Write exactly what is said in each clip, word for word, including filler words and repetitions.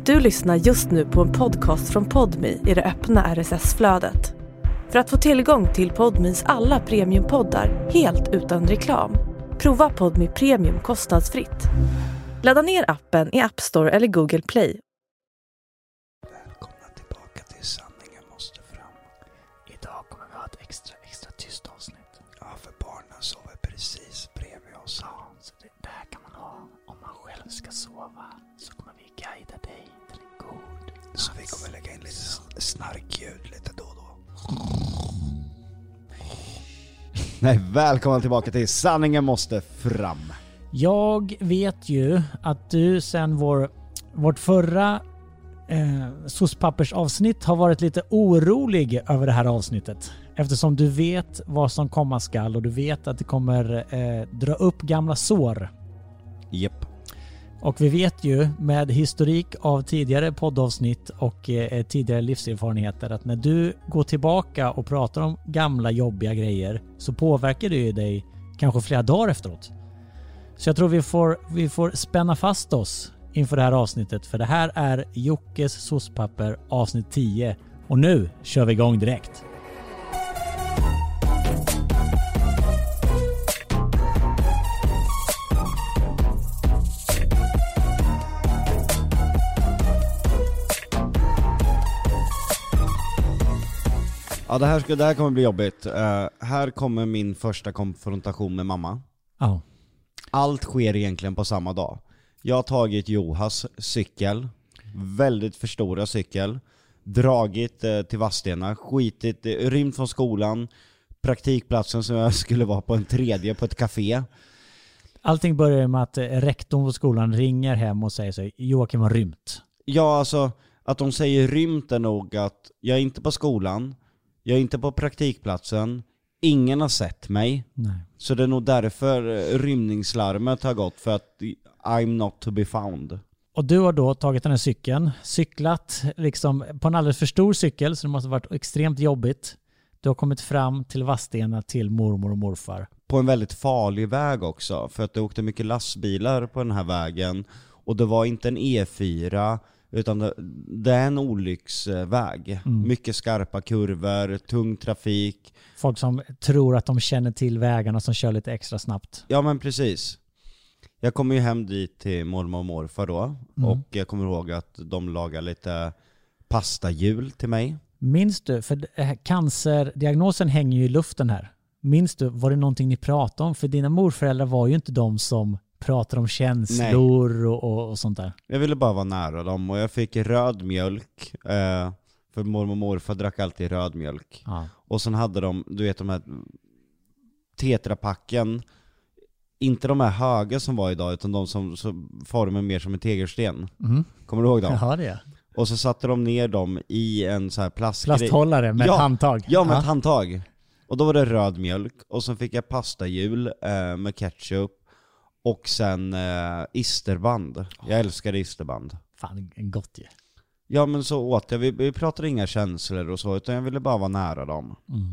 Du lyssnar just nu på en podcast från Podmi i det öppna R S S-flödet. För att få tillgång till Podmis alla premiumpoddar helt utan reklam, prova Podmi Premium kostnadsfritt. Ladda ner appen i App Store eller Google Play. Välkomna tillbaka till Sanningen måste fram. Idag kommer vi ha ett extra, extra tyst avsnitt. Ja, för barnen sover precis bredvid oss. Ja, så det, det här kan man ha om man själv ska sova. Så kommer vi guida dig till en god natt. Så vi kommer lägga in lite snarkljud lite då och då. Nej, välkomna tillbaka till Sanningen måste fram. Jag vet ju att du sen vår, vårt förra eh, sospappersavsnitt har varit lite orolig över det här avsnittet. Eftersom du vet vad som komma skall och du vet att det kommer eh, dra upp gamla sår. Japp. Och vi vet ju med historik av tidigare poddavsnitt och eh, tidigare livserfarenheter att när du går tillbaka och pratar om gamla jobbiga grejer så påverkar det ju dig kanske flera dagar efteråt. Så jag tror vi får, vi får spänna fast oss inför det här avsnittet, för det här är Jockes sospapper avsnitt tio och nu kör vi igång direkt. Ja, det här, ska, det här kommer bli jobbigt. Uh, här kommer min första konfrontation med mamma. Ja. Oh. Allt sker egentligen på samma dag. Jag har tagit Johas cykel, väldigt för stora cykel, dragit eh, till Vadstena, skitit, eh, rymt från skolan, praktikplatsen som jag skulle vara på en tredje på ett café. Allting börjar med att eh, rektorn på skolan ringer hem och säger så: Joakim har rymt. Ja, alltså att de säger rymt är nog att jag är inte på skolan, jag är inte på praktikplatsen, ingen har sett mig. Nej. Så det är nog därför rymningslarmet har gått, för att I'm not to be found. Och du har då tagit den här cykeln, cyklat liksom på en alldeles för stor cykel, så det måste ha varit extremt jobbigt. Du har kommit fram till Vadstena till mormor och morfar. På en väldigt farlig väg också, för att det åkte mycket lastbilar på den här vägen. Och det var inte en E fyra, utan det, det är en olycksväg. Mm. Mycket skarpa kurvor, tung trafik. Folk som tror att de känner till vägarna som kör lite extra snabbt. Ja, men precis. Jag kommer ju hem dit till mormor och morfar då. Mm. Och jag kommer ihåg att de lagar lite pastahjul till mig. Minns du, för cancerdiagnosen hänger ju i luften här. Minns du, var det någonting ni pratade om? För dina morföräldrar var ju inte de som pratar om känslor och, och, och sånt där. Jag ville bara vara nära dem och jag fick röd mjölk. Eh, för mormor och morfar drack alltid röd mjölk. Ja. Och sen hade de, du vet, de här tetrapacken. Inte de här höga som var idag, utan de som så formen mer som en tegelsten. Mm. Kommer du ihåg dem? Ja, det. Och så satte de ner dem i en så här plastgrej. Plasthållare med ja, ett handtag. Ja, med ja. ett handtag. Och då var det röd mjölk. Och så fick jag pastahjul eh, med ketchup. Och sen eh, isterband. Jag älskar isterband. Fan, gott ju. Ja, men så åt jag. Vi, vi pratade inga känslor och så, utan jag ville bara vara nära dem. Mm.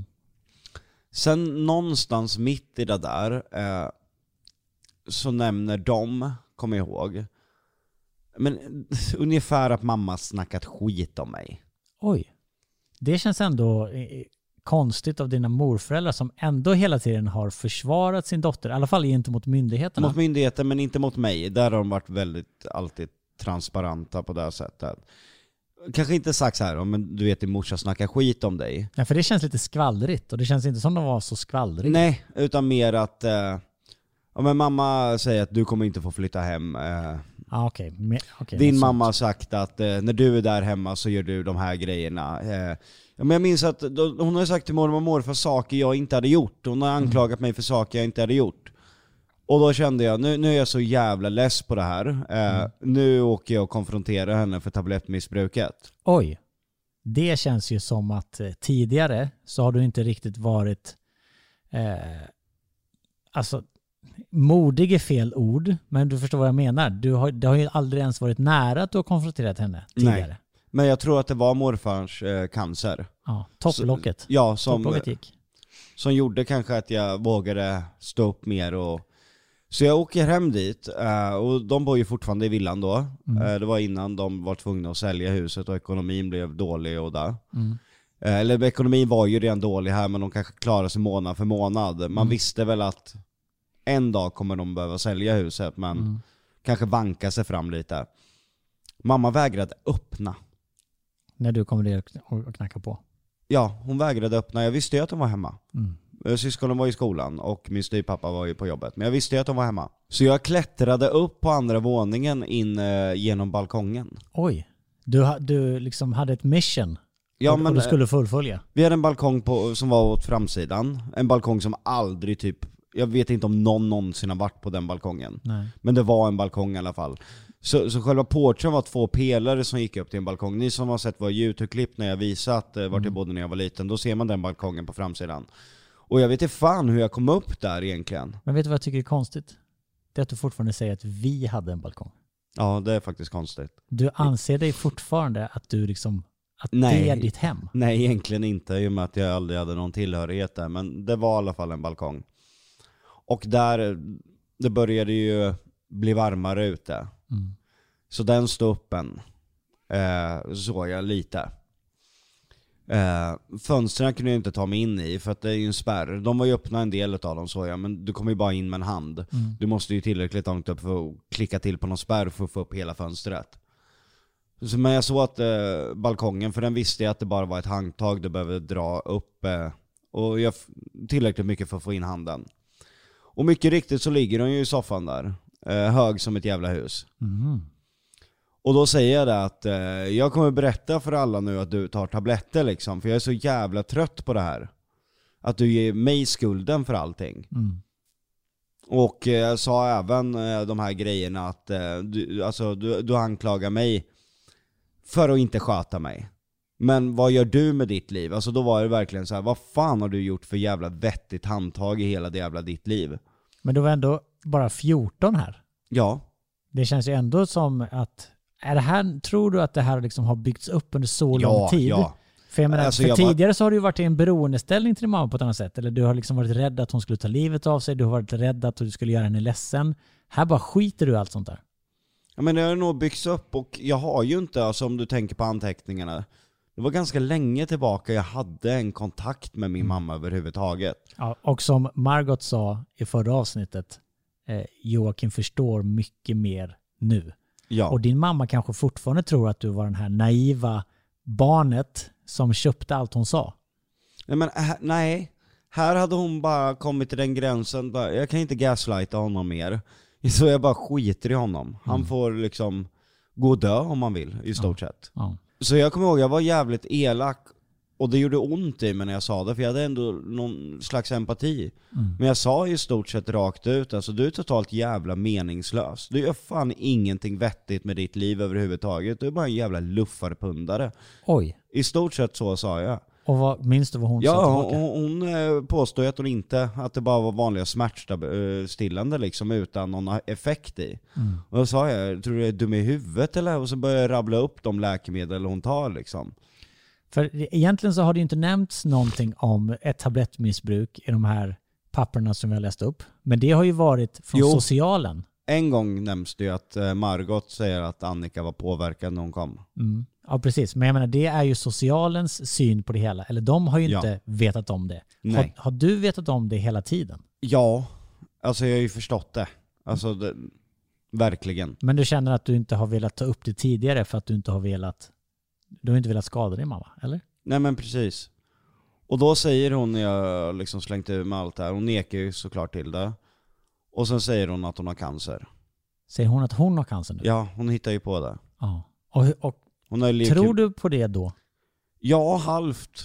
Sen någonstans mitt i det där eh, så nämner de, kommer jag ihåg, men ungefär att mamma snackat skit om mig. Oj. Det känns ändå eh, konstigt av dina morföräldrar som ändå hela tiden har försvarat sin dotter, i alla fall gentemot myndigheterna. Mot myndigheter, men inte mot mig. Där har de varit väldigt alltid transparenta på det här sättet. Kanske inte sagt så här, men du vet, din morsa snackar skit om dig. Ja, för det känns lite skvallrigt och det känns inte som de var så skvallriga. Nej, utan mer att eh, ja, men mamma säger att du kommer inte få flytta hem. Eh, ah, okay. Me- okay, din mamma har sagt att eh, när du är där hemma så gör du de här grejerna. Eh, ja, men jag minns att då, hon har sagt till mormor och morfar saker jag inte hade gjort. Hon har anklagat mm. mig för saker jag inte hade gjort. Och då kände jag, nu, nu är jag så jävla less på det här. Eh, mm. Nu åker jag och konfronterar henne för tablettmissbruket. Oj. Det känns ju som att eh, tidigare så har du inte riktigt varit eh, alltså modig är fel ord, men du förstår vad jag menar. Du har, det har ju aldrig ens varit nära att du har konfronterat henne tidigare. Nej. Men jag tror att det var morfars eh, cancer. Ja, topplocket. Så, ja, som, topplocket gick. Som gjorde kanske att jag vågade stå upp mer och Så jag åker hem dit uh, och de bor ju fortfarande i villan då. Mm. Uh, det var innan de var tvungna att sälja huset och ekonomin blev dålig och där. Mm. Uh, eller ekonomin var ju redan dålig här, men de kanske klarar sig månad för månad. Man mm. visste väl att en dag kommer de behöva sälja huset, men mm. kanske vanka sig fram lite. Mamma vägrade öppna. När du kom dit och knackade på? Ja, hon vägrade öppna. Jag visste ju att hon var hemma. Mm. Syskonen var i skolan och min styvpappa var ju på jobbet. Men jag visste ju att de var hemma. Så jag klättrade upp på andra våningen in eh, genom balkongen. Oj, du, du liksom hade ett mission. Ja, och, men och du skulle fullfölja. Vi hade en balkong på, som var åt framsidan. En balkong som aldrig typ... Jag vet inte om någon någonsin har varit på den balkongen. Nej. Men det var en balkong i alla fall. Så, så själva porchen var två pelare som gick upp till en balkong. Ni som har sett vår YouTube-klipp när jag visat eh, vart jag bodde när jag var liten, då ser man den balkongen på framsidan. Och jag vet inte fan hur jag kom upp där egentligen. Men vet du vad jag tycker är konstigt? Det är att du fortfarande säger att vi hade en balkong. Ja, det är faktiskt konstigt. Du anser dig fortfarande att du liksom... Att Nej. det är ditt hem? Nej, egentligen inte. I och med att jag aldrig hade någon tillhörighet där. Men det var i alla fall en balkong. Och där, det började ju bli varmare ute. Mm. Så den stod öppen. Eh, såg jag lite. Eh, fönstren kunde jag inte ta mig in i för att det är ju en spärr. De var ju öppna en del av dem, så jag, men du kommer ju bara in med en hand. Mm. Du måste ju tillräckligt långt upp för att klicka till på någon spärr för att få upp hela fönstret. Så, men jag såg att eh, balkongen, för den visste jag att det bara var ett handtag du behövde dra upp. Eh, och jag tillräckligt mycket för att få in handen. Och mycket riktigt så ligger de ju i soffan där. Eh, hög som ett jävla hus. Mm. Och då säger jag det att eh, jag kommer berätta för alla nu att du tar tabletter liksom. För jag är så jävla trött på det här. Att du ger mig skulden för allting. Mm. Och eh, jag sa även eh, de här grejerna att eh, du, alltså, du, du anklagar mig för att inte sköta mig. Men vad gör du med ditt liv? Alltså då var det verkligen så här: vad fan har du gjort för jävla vettigt handtag i hela det jävla ditt liv? Men du var ändå bara fjorton här. Ja. Det känns ju ändå som att... Är det här, tror du att det här liksom har byggts upp under så ja, lång tid? Ja. För, jag menar, alltså, för jag tidigare var... så har du ju varit i en beroendeställning till din mamma på ett annat sätt. Eller du har liksom varit rädd att hon skulle ta livet av sig. Du har varit rädd att du skulle göra henne ledsen. Här bara skiter du allt sånt där. Ja, men det har nog byggts upp och jag har ju inte, alltså om du tänker på anteckningarna. Det var ganska länge tillbaka jag hade en kontakt med min mamma överhuvudtaget. Ja, och som Margot sa i förra avsnittet, eh, Joakim förstår mycket mer nu. Ja. Och din mamma kanske fortfarande tror att du var den här naiva barnet som köpte allt hon sa. Nej, men äh, nej. Här hade hon bara kommit till den gränsen. Bara, jag kan inte gaslighta honom mer. Så jag bara skiter i honom. Han mm. får liksom gå och dö om man vill, i stort ja. sett. Ja. Så jag kommer ihåg, jag var jävligt elak. Och det gjorde ont i mig när jag sa det. För jag hade ändå någon slags empati. Mm. Men jag sa i stort sett rakt ut. Alltså du är totalt jävla meningslös. Du gör fan ingenting vettigt med ditt liv överhuvudtaget. Du är bara en jävla luffarpundare. Oj. I stort sett så sa jag. Och vad, minns du vad hon ja, sa Ja, tillbaka? hon, hon påstod att hon inte, att det bara var vanliga smärtstillande liksom utan någon effekt i. Mm. Och då sa jag, tror du är dum i huvudet eller? Och så började jag rabbla upp de läkemedel hon tar liksom. För egentligen så har det ju inte nämnts någonting om ett tablettmissbruk i de här papperna som vi har läst upp. Men det har ju varit från jo. socialen. En gång nämns det ju att Margot säger att Annika var påverkad när hon kom. Mm. Ja, precis. Men jag menar, det är ju socialens syn på det hela. Eller de har ju inte ja. vetat om det. Har, har du vetat om det hela tiden? Ja, alltså jag har ju förstått det. Alltså, det, verkligen. Men du känner att du inte har velat ta upp det tidigare för att du inte har velat... Du har inte velat skada din mamma, eller? Nej, men precis. Och då säger hon, när jag liksom slängt ur med allt det här, hon nekar ju såklart till det. Och sen säger hon att hon har cancer. Säger hon att hon har cancer nu? Ja, hon hittar ju på det. Ja. Och, och hon har tror du på det då? Ja, halvt.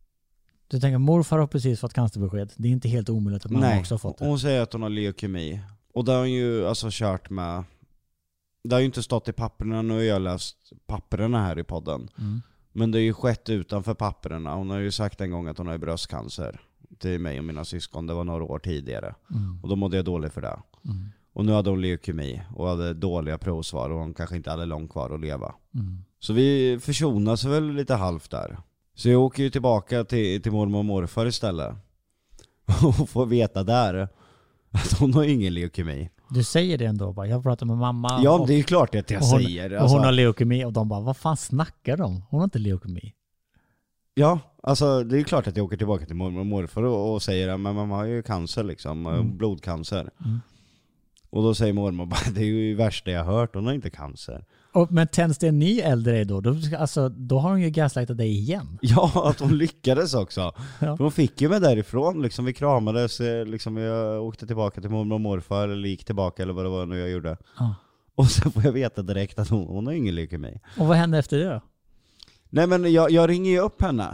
Du tänker, morfar har precis fått cancerbesked. Det är inte helt omöjligt att mamma Nej, också har fått det. Hon säger att hon har leukemi. Och det har hon ju alltså kört med... Det har ju inte stått i papperna, nu har jag läst papperna här i podden. Mm. Men det har ju skett utanför papperna. Hon har ju sagt en gång att hon har bröstcancer till mig och mina syskon. Det var några år tidigare. Mm. Och då mådde jag dåligt för det. Mm. Och nu hade hon leukemi och hade dåliga provsvar och hon kanske inte hade långt kvar att leva. Mm. Så vi försonas väl lite halvt där. Så jag åker ju tillbaka till, till mormor och morfar istället. Och får veta där att hon har ingen leukemi. Du säger det ändå bara. Jag pratar med mamma. Ja, och, det är ju klart att jag och hon, säger. Och Alltså, hon har leukemi och de bara, vad fan snackar de? Hon har inte leukemi. ja, alltså det är klart att jag åker tillbaka till mormor och morfar och, och säger att mamma har ju cancer liksom, Mm. blodcancer. Mm. Och då säger mormor bara, det är ju det värsta jag har hört, hon har inte cancer. Och, men tänds det en ny äldre då? Då, alltså, då har hon ju gaslightat dig igen. Ja, att hon lyckades också. Ja. För hon fick ju mig därifrån, liksom vi kramades, liksom jag åkte tillbaka till mormor och morfar, eller gick tillbaka eller vad det var nu jag gjorde. Ja. Och så får jag veta direkt att hon, hon har ingen leukemi. Och vad hände efter det då? Nej men jag, jag ringer ju upp henne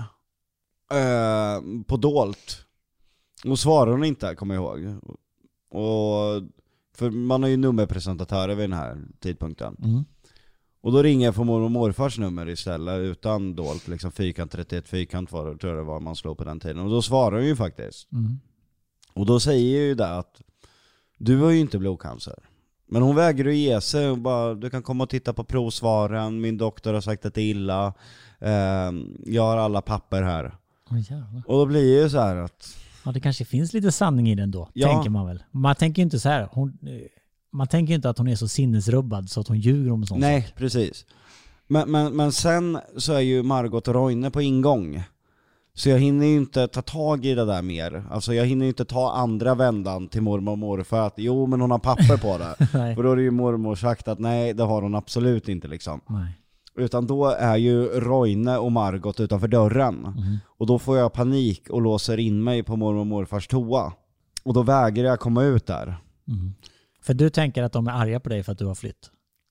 eh, på dolt. Och svarar hon inte, kommer jag ihåg. Och, för man har ju nummerpresentatörer vid den här tidpunkten. Mm. Och då ringer jag på mormor och morfars nummer istället, utan dolt, liksom fyrkant trettioett, fyrkant var det, tror jag det var man slog på den tiden. Och då svarar hon ju faktiskt. Mm. Och då säger ju det att du har ju inte blodcancer. Men hon vägrar att ge sig och bara, du kan komma och titta på provsvaren, min doktor har sagt att det är illa, eh, jag har alla papper här. Oh, jävlar. Och då blir det ju så här att... Ja, det kanske finns lite sanning i den då, Ja. tänker man väl. Man tänker ju inte så här, hon, man tänker ju inte att hon är så sinnesrubbad så att hon ljuger om sånt. Nej, precis. Men, men, men sen så är ju Margot och Roine på ingång. Så jag hinner ju inte ta tag i det där mer. Alltså jag hinner ju inte ta andra vändan till mormor och morfar att jo men hon har papper på det. Nej. För då är det ju mormor sagt att nej, det har hon absolut inte liksom. Nej. Utan då är ju Roine och Margot utanför dörren. Mm. Och då får jag panik och låser in mig på mormor och morfars toa. Och då vägrar jag komma ut där. Mm. För du tänker att de är arga på dig för att du har flytt?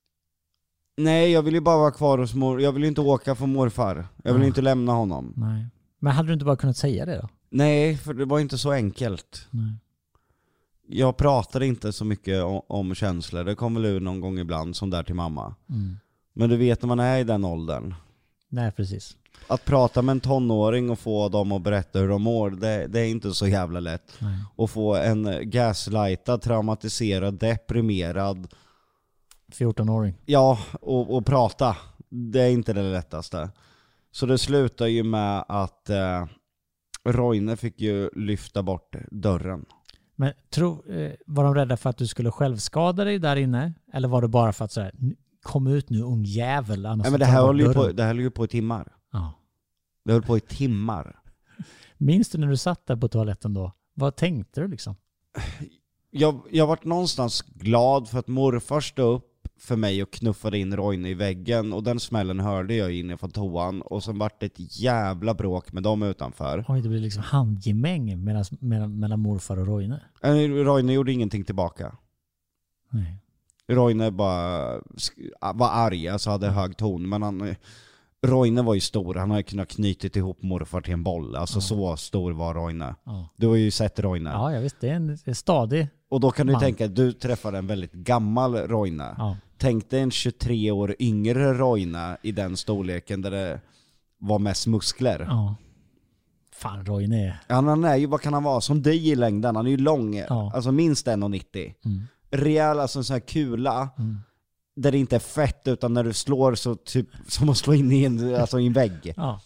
Nej, jag vill ju bara vara kvar hos mor. Jag vill ju inte åka för morfar. Jag vill ju Ja. inte lämna honom. Nej. Men hade du inte bara kunnat säga det då? Nej, för det var inte så enkelt. Nej. Jag pratade inte så mycket om, om känslor. Det kom väl ur någon gång ibland som där till mamma. Mm. Men du vet när man är i den åldern. Nej, precis. Att prata med en tonåring och få dem att berätta hur de mår, det, det är inte så jävla lätt. Nej. Och få en gaslightad, traumatiserad, deprimerad, fjorton-åring. ja, och, och prata. Det är inte det lättaste. Så det slutar ju med att eh, Roine fick ju lyfta bort dörren. Men tro, eh, var de rädda för att du skulle självskada dig där inne? Eller var det bara för att så här, kom ut nu ung jävel? Annars Nej, men det tar här jag höll ju dörren. på, det här höll ju på i timmar. Ja. Det höll på i timmar. Minns du när du satt där på toaletten då? Vad tänkte du liksom? Jag, jag varit någonstans glad för att morfar stod upp för mig och knuffade in Roine i väggen. Och den smällen hörde jag inne från toan. Och sen vart det ett jävla bråk med dem utanför. Oj, det blev liksom handgemäng mellan, mellan, mellan morfar och Roine. Äh, Roine gjorde ingenting tillbaka. Nej. Roine bara sk- var arg, alltså hade hög ton. Men han, Roine var ju stor, han hade kunnat knyta ihop morfar till en boll. Alltså Ja. så stor var Roine. Ja. Du har ju sett Roine. Ja, jag visst. Det är en, en stadig. Och då kan du Man. tänka att du träffade en väldigt gammal Roine. Ja. Tänk dig en tjugotre år yngre Roine i den storleken där det var mest muskler. Ja. Fan, Roine är... Han, han är ju, vad kan han vara? Som dig i längden. Han är ju lång, Ja. alltså minst en komma nittio. Mm. Rejäl, alltså en sån här kula. Mm. Där det inte är fett utan när du slår så typ som att slå in i en, alltså i en vägg. Ja.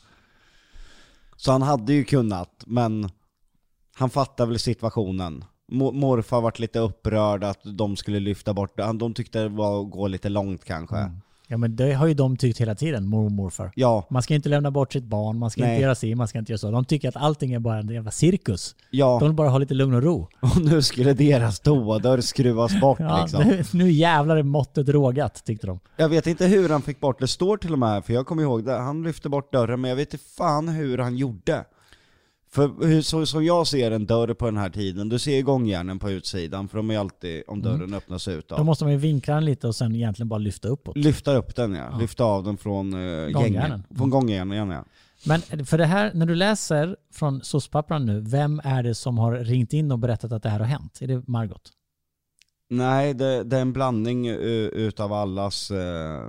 Så han hade ju kunnat, men han fattade väl situationen. Mo- morfar varit lite upprörd att de skulle lyfta bort det. De tyckte det var att gå lite långt kanske. Mm. Ja, men det har ju de tyckt hela tiden, mor och morfar. Ja, Man ska inte lämna bort sitt barn, man ska Nej. inte göra sig, man ska inte göra så. De tycker att allting är bara en jävla cirkus. ja. De vill bara ha lite lugn och ro. Och nu skulle deras toadörr skruvas bort Ja, liksom. nu, nu jävlar är måttet rågat, tyckte de. Jag vet inte hur han fick bort det, står till och med, för jag kommer ihåg det. Han lyfte bort dörren, men jag vet inte fan hur han gjorde. För hur, så, som jag ser en dörr på den här tiden, du ser gångjärnen på utsidan, för de är alltid, om dörren Mm. öppnas ut Då då. måste man ju vinkla den lite och sen egentligen bara lyfta uppåt. Lyfta upp den ja, Ja. lyfta av den från uh, Gångjärnen. gängen. Från gångjärnen ja. Men för det här, när du läser från S O S-pappran nu, vem är det som har ringt in och berättat att det här har hänt? Är det Margot? Nej, det, det är en blandning uh, utav allas uh,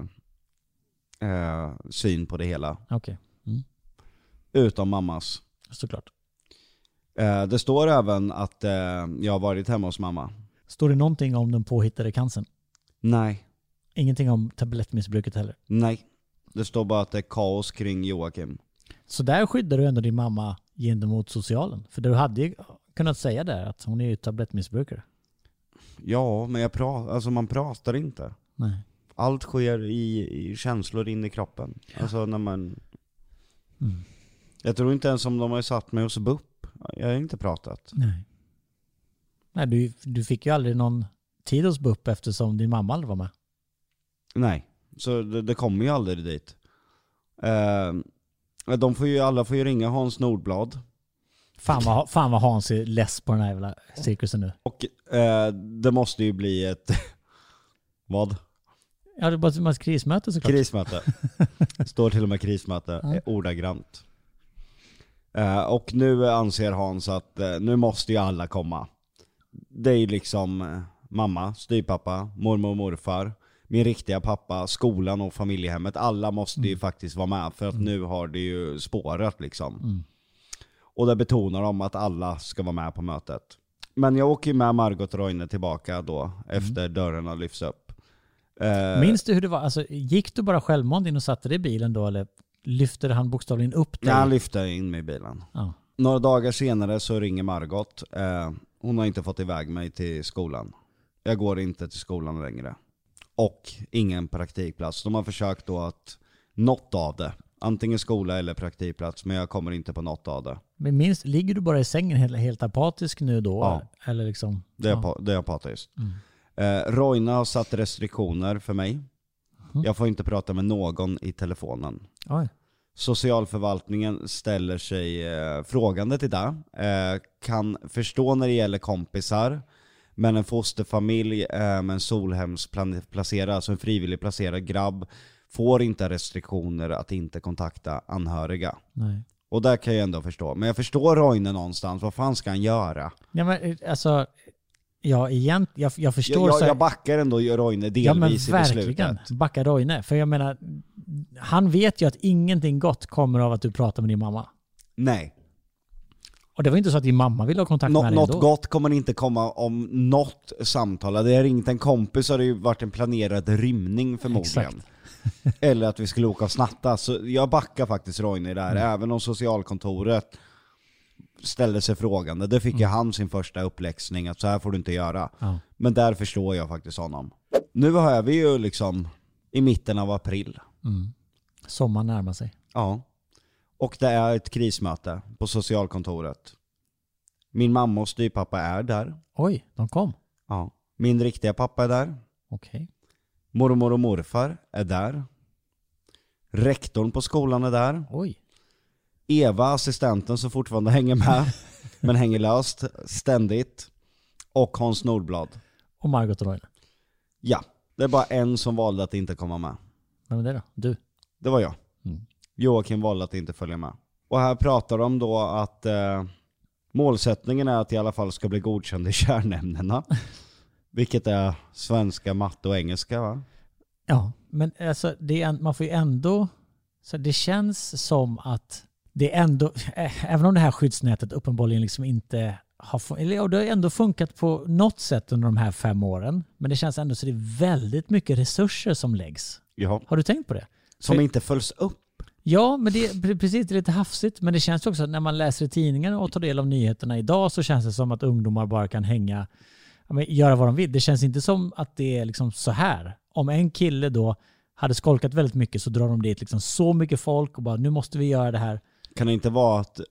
uh, syn på det hela. Okej, Utom mammas. såklart. Uh, det står även att uh, jag har varit hemma hos mamma. Står det någonting om den påhittade cancern? Nej, Ingenting om tablettmissbruket heller. nej. Det står bara att det är kaos kring Joakim. Så där skyddar du ändå din mamma gentemot socialen. För du hade ju kunnat säga där att hon är ju tablettmissbrukare. Ja, men jag pra- alltså man pratar inte. Nej. Allt sker i, i känslor in i kroppen. Ja. Alltså när man... Mm. Jag tror inte ens om de har satt mig hos B U P. Jag har inte pratat. Nej. Nej, du, du fick ju aldrig någon tid hos B U P eftersom din mamma aldrig var med. Nej, så det, det kommer ju aldrig dit. Uh, de får ju, alla får ju ringa Hans Nordblad. Fan vad, fan vad Hans är less på den här jävla cirkusen nu. Och uh, det måste ju bli ett... Vad? Ja, det är bara ett krismöte såklart. Krismöte. Står till och med krismöte. Ja. Ordagrant. Uh, och nu anser Hans att uh, nu måste ju alla komma. Det är ju liksom uh, mamma, styvpappa, mormor och morfar, min riktiga pappa, skolan och familjehemmet. Alla måste mm. ju faktiskt vara med för att mm. nu har det ju spårat liksom. Mm. Och det betonar de att alla ska vara med på mötet. Men jag åker ju med Margot Roine tillbaka då mm. efter dörrarna lyfts upp. Uh, Minns du hur det var? Alltså, gick du bara självmant in och satte dig i bilen då eller lyfte han bokstavligen upp dig? Nej, han lyfte in mig i bilen. Ja. Några dagar senare så ringer Margot. Uh, hon har inte fått iväg mig till skolan. Jag går inte till skolan längre. Och ingen praktikplats. De har försökt då att något av det. Antingen skola eller praktikplats. Men jag kommer inte på något av det. Men minst, ligger du bara i sängen helt, helt apatisk nu då? Ja. Eller liksom, det är, ja. det är apatiskt. Mm. Eh, Roine har satt restriktioner för mig. Mm. Jag får inte prata med någon i telefonen. Oj. Socialförvaltningen ställer sig eh, frågande till det. Eh, kan förstå när det gäller kompisar. Men en fosterfamilj eh, med en solhemsplacerad, alltså en frivillig placerad grabb, får inte restriktioner att inte kontakta anhöriga. Nej. Och där kan jag ändå förstå. Men jag förstår Roine någonstans. Vad fan ska han göra? Ja, men alltså... Ja, igen, jag, jag förstår... Jag, jag, så... jag backar ändå Roine delvis ja, men i beslutet. Verkligen, backa Roine. För jag menar, han vet ju att ingenting gott kommer av att du pratar med din mamma. Nej. Och det var inte så att din mamma ville ha kontakt Nå- med dig ändå. Något gott kommer inte komma om något samtal. Det har ringt en kompis så har det ju varit en planerad rymning förmodligen. Eller att vi skulle åka och snatta. Så jag backar faktiskt Roine där. Mm. Även om socialkontoret ställde sig frågande. Det fick mm. ju han sin första uppläxning att så här får du inte göra. Ja. Men där förstår jag faktiskt honom. Nu har vi ju liksom i mitten av april. Mm. Sommar närmar sig. Ja. Och det är ett krismöte på socialkontoret. Min mamma och styvpappa är där. Oj, de kom. Ja. Min riktiga pappa är där. Okej. Okay. Mormor och morfar är där. Rektorn på skolan är där. Oj. Eva, assistenten som fortfarande hänger med, men hänger löst ständigt. Och Hans Nordblad. Och Margot Roine. Ja, det är bara en som valde att inte komma med. Vem är det då? Du? Det var jag. Mm. Joakim valde att inte följa med. Och här pratar de då att eh, målsättningen är att i alla fall ska bli godkänd i kärnämnena. Vilket är svenska, matte och engelska, va? Ja, men alltså det är, man får ju ändå... Så det känns som att det är ändå... Även om det här skyddsnätet uppenbarligen liksom inte har... Eller det har ändå funkat på något sätt under de här fem åren. Men det känns ändå så det är väldigt mycket resurser som läggs. Ja. Har du tänkt på det? Som För, inte följs upp. Ja, men det är precis det är lite hafsigt. Men det känns också att när man läser i tidningen och tar del av nyheterna idag så känns det som att ungdomar bara kan hänga... Men göra vad de vill. Det känns inte som att det är liksom så här. Om en kille då hade skolkat väldigt mycket så drar de dit liksom så mycket folk och bara nu måste vi göra det här. Kan det inte vara att...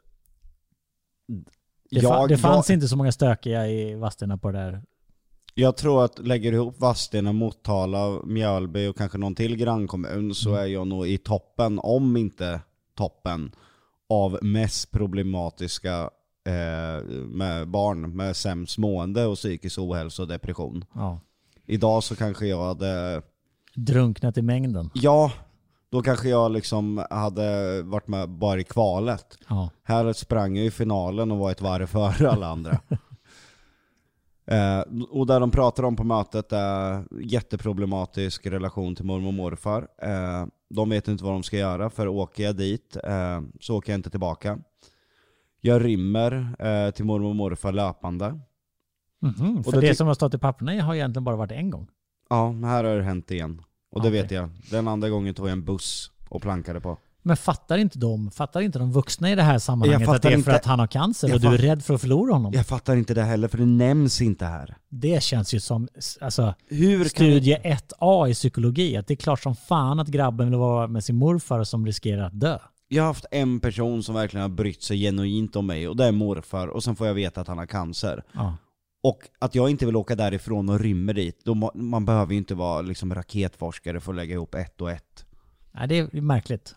Det, jag, fa- det fanns jag, inte så många stökiga i Vadstena på det där. Jag tror att lägger ihop Vadstena, Motala, Mjölby och kanske någon till grannkommun så mm. är jag nog i toppen, om inte toppen, av mest problematiska med barn med sämst mående och psykisk ohälsa och depression. Ja. Idag så kanske jag hade... drunknat i mängden. Ja, då kanske jag liksom hade varit med bara i kvalet. Ja. Här sprang jag i finalen och var ett varv före alla andra. eh, och där de pratar om på mötet är jätteproblematisk relation till mormor och morfar. Eh, de vet inte vad de ska göra, för åker jag dit eh, så åker jag inte tillbaka. Jag rymmer eh, till mormor och morfar löpande. Mm-hmm. För det, det som har stått i papperna har egentligen bara varit en gång. Ja, men här har det hänt igen. Och det okay. vet jag. Den andra gången tog jag en buss och plankade på. Men fattar inte de, fattar inte de vuxna i det här sammanhanget att det är inte, för att han har cancer jag och du är fatt, rädd för att förlora honom? Jag fattar inte det heller, för det nämns inte här. Det känns ju som alltså, Hur studie kan... ett A i psykologi. Att det är klart som fan att grabben vill vara med sin morfar som riskerar att dö. Jag har haft en person som verkligen har brytt sig genuint om mig, och det är morfar, och sen får jag veta att han har cancer. Ja. Och att jag inte vill åka därifrån och rymmer dit, då må, man behöver ju inte vara liksom raketforskare för att lägga ihop ett och ett. Nej, det är märkligt.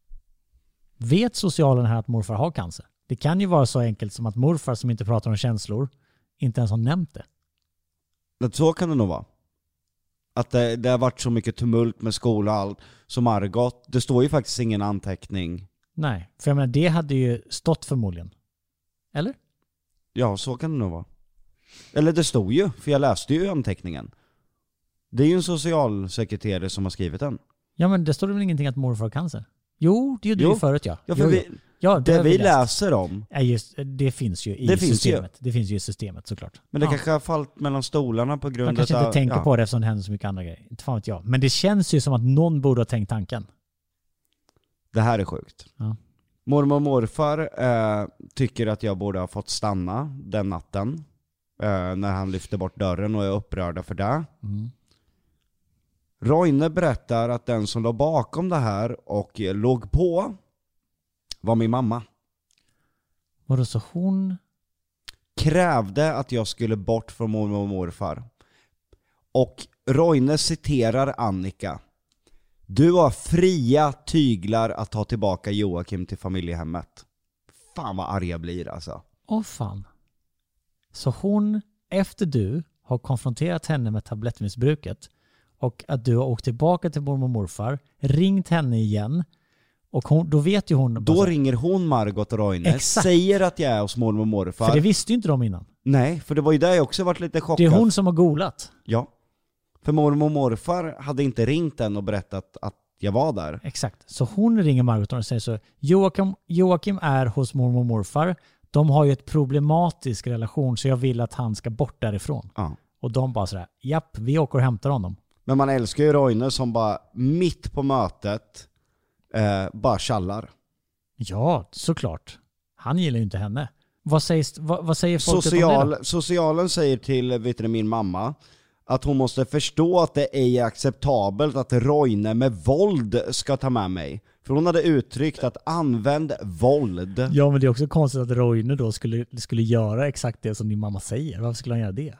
Vet socialen här att morfar har cancer? Det kan ju vara så enkelt som att morfar som inte pratar om känslor inte ens har nämnt det. Så kan det nog vara. Att det, det har varit så mycket tumult med skola och allt. Så Margot, det står ju faktiskt ingen anteckning. Nej, för jag menar, det hade ju stått förmodligen. Eller? Ja, så kan det nog vara. Eller det stod ju, för jag läste ju anteckningen. Det är ju en socialsekreterare som har skrivit den. Ja, men det står väl ingenting att morfar har cancer? Jo, det gjorde Jo. du förut, ja. Ja, för jo, vi, jo. Ja, det, det har vi läst. läser om. Ja, just, det finns ju i Det finns systemet. ju. Det finns ju i systemet såklart. Men det ja. kanske har fallit mellan stolarna på grund Man av... kanske inte tänker ja. på det eftersom det händer så mycket andra grejer. Inte fan vet jag. Men det känns ju som att någon borde ha tänkt tanken. Det här är sjukt. Ja. Mormor och morfar eh, tycker att jag borde ha fått stanna den natten. Eh, när han lyfte bort dörren, och är upprörda för det. Mm. Roine berättar att den som låg bakom det här och låg på var min mamma. Vadå, så hon... Krävde att jag skulle bort från mormor och morfar. Och Roine citerar Annika. Du har fria tyglar att ta tillbaka Joakim till familjehemmet. Fan vad arg jag blir alltså. Åh fan. Så hon, efter du har konfronterat henne med tablettmissbruket och att du har åkt tillbaka till mormor och morfar, ringt henne igen, och hon, då vet ju hon... Då ringer hon Margot och Roine. Exakt. Säger att jag är hos mormor och morfar. För det visste ju inte de innan. Nej, för det var ju där jag också varit lite chockad. Det är hon som har golat. Ja. För mormor och morfar hade inte ringt än och berättat att jag var där. Exakt. Så hon ringer Margot och säger så: Joakim, Joakim är hos mormor och morfar. De har ju ett problematisk relation, så jag vill att han ska bort därifrån. Ja. Och de bara sådär, japp, vi åker och hämtar honom. Men man älskar ju Roine som bara mitt på mötet eh, bara tjallar. Ja, såklart. Han gillar ju inte henne. Vad, sägs, vad, vad säger folket Social, om det då? Socialen säger till vet du, min mamma att hon måste förstå att det ej är acceptabelt att Roine med våld ska ta med mig. För hon hade uttryckt att använd våld. Ja, men det är också konstigt att Roine då skulle, skulle göra exakt det som din mamma säger. Varför skulle han göra det?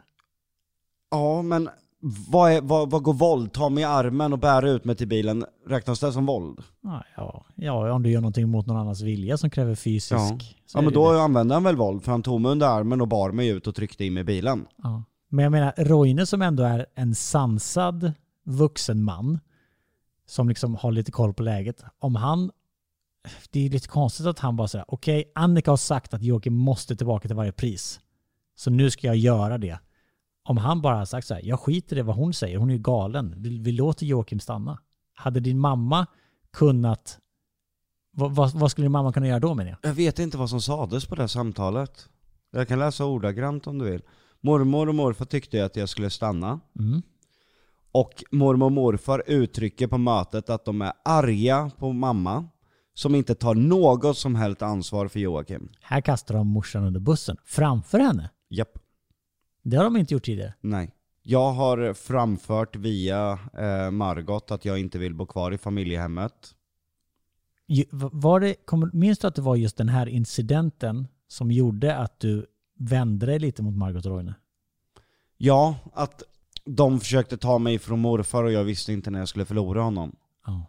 Ja, men vad, är, vad, vad går våld? Ta mig i armen och bära ut mig till bilen. Räknas det som våld? Ja, ja, ja, om du gör någonting mot någon annans vilja som kräver fysisk... Ja, så ja är men det då det. använde han väl våld. För han tog mig under armen och bar mig ut och tryckte in mig i bilen. Ja. Men jag menar, Roine som ändå är en sansad vuxen man som liksom har lite koll på läget. Om han... Det är lite konstigt att han bara säger: okej, okay, Annika har sagt att Joakim måste tillbaka till varje pris. Så nu ska jag göra det. Om han bara har sagt så här: jag skiter i vad hon säger, hon är ju galen. Vi, vi låter Joakim stanna. Hade din mamma kunnat... Vad, vad, vad skulle din mamma kunna göra då, menar jag? Jag vet inte vad som sades på det här samtalet. Jag kan läsa ordagrant om du vill. Mormor och morfar tyckte att jag skulle stanna. Mm. Och mormor och morfar uttrycker på mötet att de är arga på mamma som inte tar något som helst ansvar för Joakim. Här kastar de morsan under bussen. Framför henne. Japp. Det har de inte gjort tidigare. Nej. Jag har framfört via eh, Margot att jag inte vill bo kvar i familjehemmet. Ju- Var det, kommer, minns du att det var just den här incidenten som gjorde att du vände dig lite mot Margot och Roine? Ja, att de försökte ta mig från morfar och jag visste inte när jag skulle förlora honom. Ja.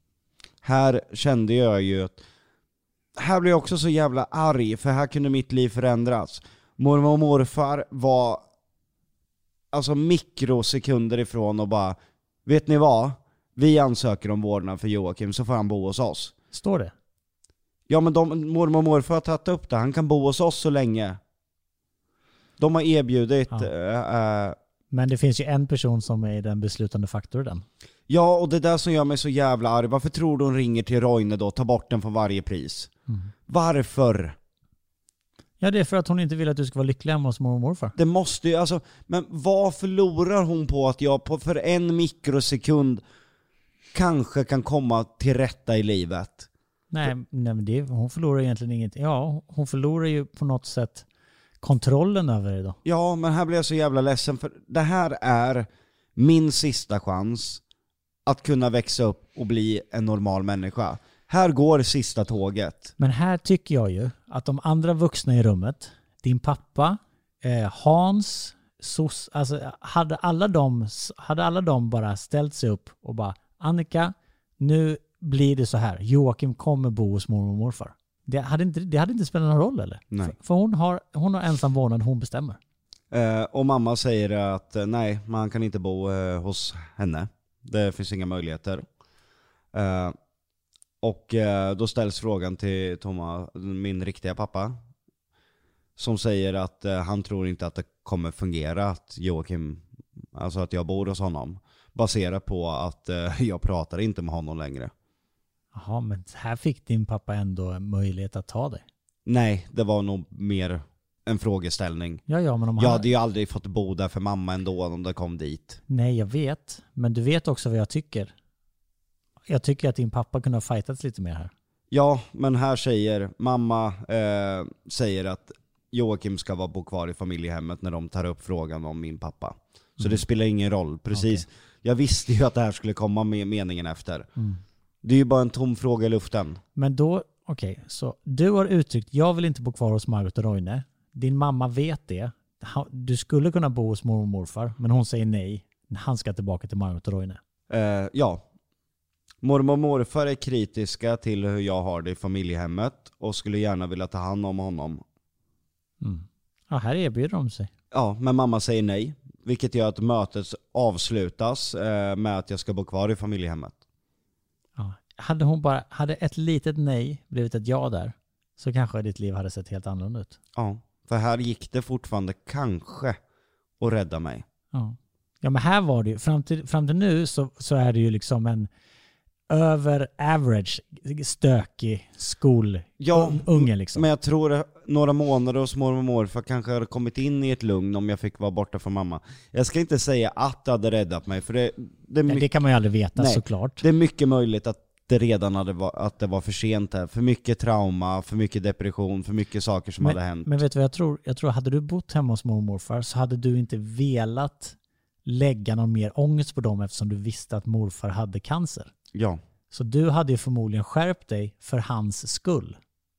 Här kände jag ju att här blev jag också så jävla arg, för här kunde mitt liv förändras. Mormor och morfar var alltså mikrosekunder ifrån och bara, vet ni vad? Vi ansöker om vårdnad för Joakim så får han bo hos oss. Står det? Ja, men de, mormor och morfar har tagit upp det. Han kan bo hos oss så länge. De har erbjudit... Ja. Äh, äh, Men det finns ju en person som är den beslutande faktorn. ja, och det där som gör mig så jävla arg. Varför tror du hon ringer till Roine då? Ta bort den för varje pris. Mm. Varför? Ja, det är för att hon inte vill att du ska vara lycklig hemma hos mormor och morfar. Det måste ju, alltså... Men vad förlorar hon på att jag på för en mikrosekund kanske kan komma till rätta i livet? Nej, nej men det, hon förlorar egentligen inget. Ja, hon förlorar ju på något sätt kontrollen över det då. Ja, men här blir jag så jävla ledsen för det här är min sista chans att kunna växa upp och bli en normal människa. Här går sista tåget. Men här tycker jag ju att de andra vuxna i rummet, din pappa, eh, Hans, Sos, alltså hade alla, de, hade alla de bara ställt sig upp och bara Annika, nu blir det så här. Joakim kommer bo hos mormor och morfar. Det hade inte, det hade inte spelat någon roll eller? Nej. För, för hon har, hon har ensam vårdnad, hon bestämmer. Eh, och mamma säger att eh, nej, man kan inte bo eh, hos henne. Det finns inga möjligheter. Eh, och eh, då ställs frågan till Thomas, min riktiga pappa, som säger att eh, han tror inte att det kommer fungera att Joakim, alltså att jag bor hos honom, baserat på att eh, jag pratar inte med honom längre. Jaha, men här fick din pappa ändå en möjlighet att ta dig. Nej, det var nog mer en frågeställning. Ja, ja, men om Jag han... hade ju aldrig fått bo där för mamma ändå om det kom dit. Nej, jag vet. Men du vet också vad jag tycker. Jag tycker att din pappa kunde ha fightats lite mer här. Ja, men här säger mamma eh, säger att Joakim ska vara bo kvar i familjehemmet när de tar upp frågan om min pappa. Så mm. det spelar ingen roll. Precis. Okay. Jag visste ju att det här skulle komma med meningen efter. Mm. Det är ju bara en tom fråga i luften. Men då, okej, okay, så du har uttryckt, jag vill inte bo kvar hos Margot och Roine. Din mamma vet det. Du skulle kunna bo hos mormor och morfar, men hon säger nej. Han ska tillbaka till Margot och Roine. Uh, ja. Mormor och morfar är kritiska till hur jag har det i familjehemmet och skulle gärna vilja ta hand om honom. Mm. Ja, här erbjuder de sig. Ja, men mamma säger nej. Vilket gör att mötet avslutas uh, med att jag ska bo kvar i familjehemmet. Ja. Hade hon bara, hade ett litet nej blivit ett ja där, så kanske ditt liv hade sett helt annorlunda ut. Ja, för här gick det fortfarande kanske att rädda mig. Ja, ja men här var det ju, fram till, fram till nu så, så är det ju liksom en över average stökig skolunge ja, liksom. Men jag tror några månader hos mormor och morfar kanske hade kommit in i ett lugn om jag fick vara borta från mamma. Jag ska inte säga att det hade räddat mig, för det, det, är Nej, mycket, det kan man ju aldrig veta. Nej, såklart. Det är mycket möjligt att det redan hade var, att det var för sent här. För mycket trauma, för mycket depression, för mycket saker som men, hade hänt. Men vet du vad jag tror? Jag tror hade du bott hemma hos mormor och morfar så hade du inte velat lägga någon mer ångest på dem eftersom du visste att morfar hade cancer. Ja. Så du hade ju förmodligen skärpt dig för hans skull.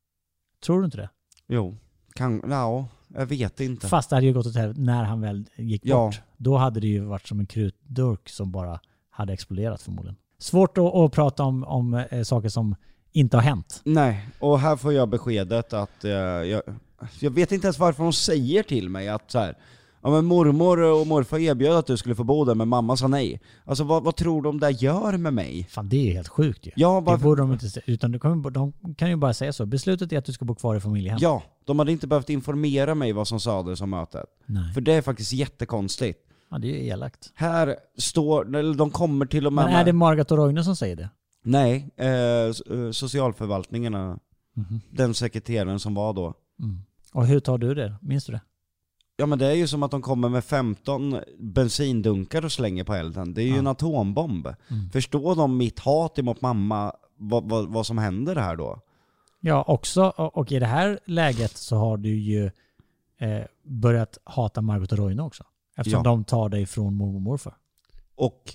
Tror du inte det? Jo. Kan, ja, jag vet inte. Fast det hade ju gått åt helvete när han väl gick ja. bort. Då hade det ju varit som en krutdurk som bara hade exploderat förmodligen. Svårt att, att prata om, om eh, saker som inte har hänt. Nej, och här får jag beskedet att eh, jag, jag vet inte ens varför de säger till mig att så här, ja, men mormor och morfar erbjöd att du skulle få bo där, men mamma sa nej. Alltså vad, vad tror de där gör med mig? Fan, det är ju helt sjukt ju. Ja, det borde de inte säga, utan de kan, de kan ju bara säga så. Beslutet är att du ska bo kvar i familjehem. Ja, de hade inte behövt informera mig vad som sades om mötet. Nej. För det är faktiskt jättekonstigt. Ja, det är ju elakt. Här står, eller de kommer till och med... Men är det Margot och Roine som säger det? Nej, eh, socialförvaltningarna. Mm-hmm. Den sekreteraren som var då. Mm. Och hur tar du det? Minns du det? Ja, men det är ju som att de kommer med femton bensindunkar och slänger på elden. Det är ju ja. en atombomb. Mm. Förstår de mitt hat emot mamma, vad, vad, vad som händer här då? Ja, också. Och i det här läget så har du ju eh, börjat hata Margot och Roine också. Eftersom ja. de tar dig från mormor och morfar. Och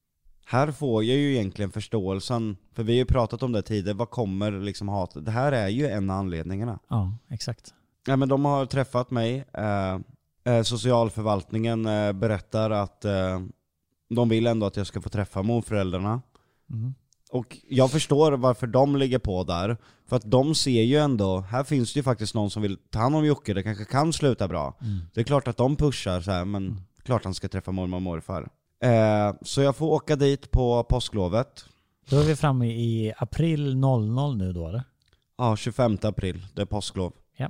här får jag ju egentligen förståelsen, för vi har ju pratat om det tidigare, vad kommer liksom hatet? Det här är ju en av anledningarna. Ja, exakt. Ja, men de har träffat mig. Eh, eh, socialförvaltningen eh, berättar att eh, de vill ändå att jag ska få träffa morföräldrarna. Mm. Och jag förstår varför de ligger på där. För att de ser ju ändå, här finns det ju faktiskt någon som vill ta hand om Jocke, det kanske kan sluta bra. Mm. Det är klart att de pushar så här, men mm. klart han ska träffa mormor och morfar. Eh, så jag får åka dit på påsklovet. Då är vi framme i april noll noll nu då, eller? Ja, tjugofemte april, det är påsklov. Ja.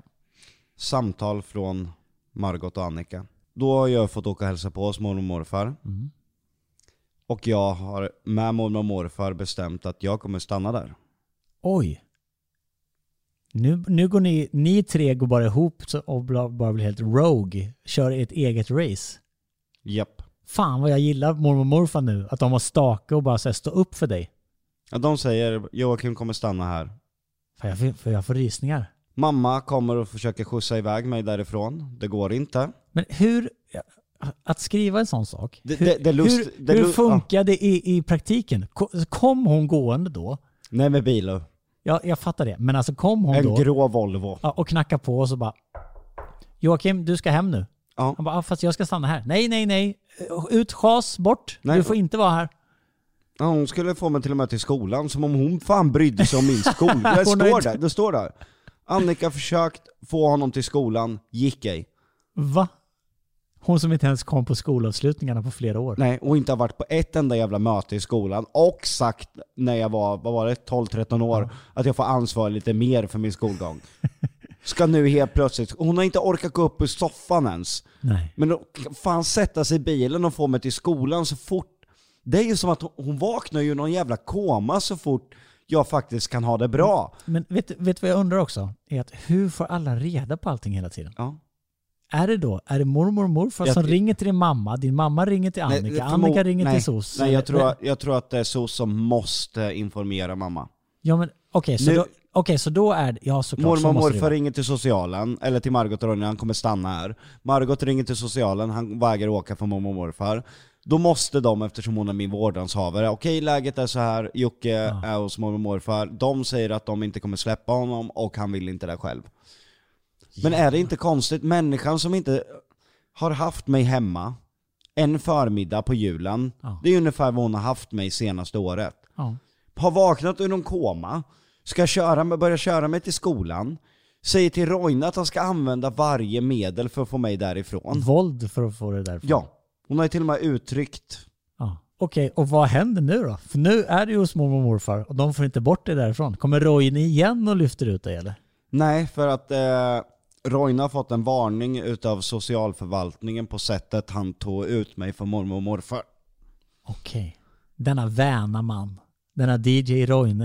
Samtal från Margot och Annika. Då har jag fått åka och hälsa på hos mormor och morfar. Mm. Och jag har med mormor och morfar bestämt att jag kommer stanna där. Oj. Nu, nu går ni, ni tre går bara ihop och bara blir helt rogue. Kör ett eget race. Japp. Fan vad jag gillar mormor och morfar nu. Att de har staka och bara så här, stå upp för dig. Ja, de säger Joakim kommer stanna här. För jag, får- för jag får rysningar. Mamma kommer och försöker skjutsa iväg mig därifrån. Det går inte. Men hur... Att skriva en sån sak. Det, hur, det, det lust, hur, det hur lust, funkar det i, i praktiken? Ko- Kom hon gående då? Nej, med bil. Ja, jag fattar det. Men alltså kom hon En då grå Volvo. ja, och knackar på och så bara Joakim, du ska hem nu. Ja. Han bara, ah, fast jag ska stanna här. Nej, nej, nej. Ut, chas, bort. Nej. Du får inte vara här. Ja, hon skulle få mig till och med till skolan, som om hon fan brydde sig om min skola. Det Hon har står inte- där, det står där. Annika försökt få honom till skolan, gick ej. Va? Hon som inte ens kom på skolavslutningarna på flera år. Nej, och inte har varit på ett enda jävla möte i skolan. Och sagt när jag var, vad var det, tolv tretton år, att jag får ansvara lite mer för min skolgång. Ska nu helt plötsligt, hon har inte orkat gå upp ur soffan ens. Nej. Men då fan sätta sig i bilen och få mig till skolan så fort. Det är ju som att hon, hon vaknar ju i någon jävla koma så fort jag faktiskt kan ha det bra. Men vet du vet vad jag undrar också? Är att hur får alla reda på allting hela tiden? Ja. Är det då? Är det mormor och morfar Jag- som ringer till din mamma? Din mamma ringer till Nej, Annika? förmo- Annika ringer nej, till SOS? Nej, jag tror, jag tror att det är SOS som måste informera mamma. Ja, men okej, så, Nu- då, okej, så då är det... Ja, såklart. Mormor så och måste det morfar vara. ringer till socialen, eller till Margot och Ronja, han kommer stanna här. Margot ringer till socialen, han vägrar åka för mormor och morfar. Då måste de, eftersom hon är min vårdnadshavare, okej, läget är så här, Jocke Ja. är hos mormor och morfar. De säger att de inte kommer släppa honom och han vill inte det själv. Men är det inte konstigt, människan som inte har haft mig hemma en förmiddag på julen, Ja. det är ungefär vad hon har haft mig senaste året. Ja. Har vaknat ur någon koma, ska köra med, börja köra mig till skolan, säger till Roine att han ska använda varje medel för att få mig därifrån. Våld för att få det därifrån. Ja, hon har ju till och med uttryckt. Ja. Okej, och vad händer nu då? För nu är det ju hos mormor och morfar och de får inte bort det därifrån. Kommer Roine igen och lyfter ut det eller? Nej, för att eh, Roine har fått en varning utav socialförvaltningen på sättet han tog ut mig för mormor och morfar. Okej. Denna väna man. Denna D J Roine.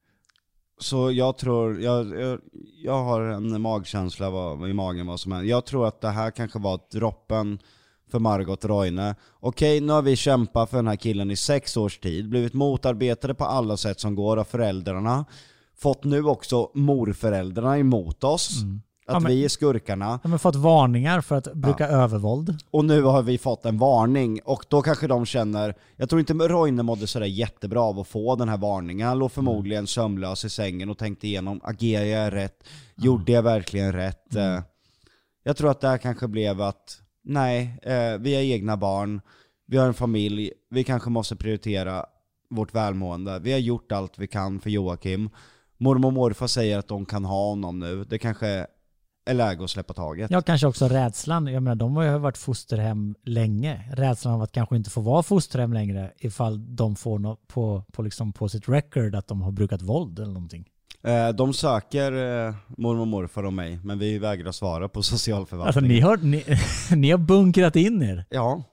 Så jag tror, jag, jag, jag har en magkänsla vad, i magen vad som händer. Jag tror att det här kanske var droppen för Margot Roine. Okej, nu har vi kämpat för den här killen i sex års tid, blivit motarbetade på alla sätt som går av föräldrarna. Fått nu också morföräldrarna emot oss. Mm. Att Ja, men- vi är skurkarna. De har fått varningar för att bruka övervåld. Och nu har vi fått en varning. Och då kanske de känner, jag tror inte Roine mådde sådär jättebra av att få den här varningen. Han låg förmodligen sömnlös i sängen och tänkte igenom, agerar jag rätt? Gjorde jag verkligen rätt? Mm. Eh, Jag tror att det här kanske blev att, nej, eh, vi är egna barn, vi har en familj, vi kanske måste prioritera vårt välmående. Vi har gjort allt vi kan för Joakim. Mormor och morfar säger att de kan ha honom nu. Det kanske är läge att släppa taget. Ja, kanske också rädslan. Jag menar, de har ju varit fosterhem länge. Rädslan av att kanske inte få vara fosterhem längre ifall de får något på, på, liksom på sitt record att de har brukat våld eller någonting. Eh, De söker eh, mormor och morfar och mig, men vi vägrar svara på Alltså socialförvaltningen. ni har, ni, ni har bunkrat in er. Ja.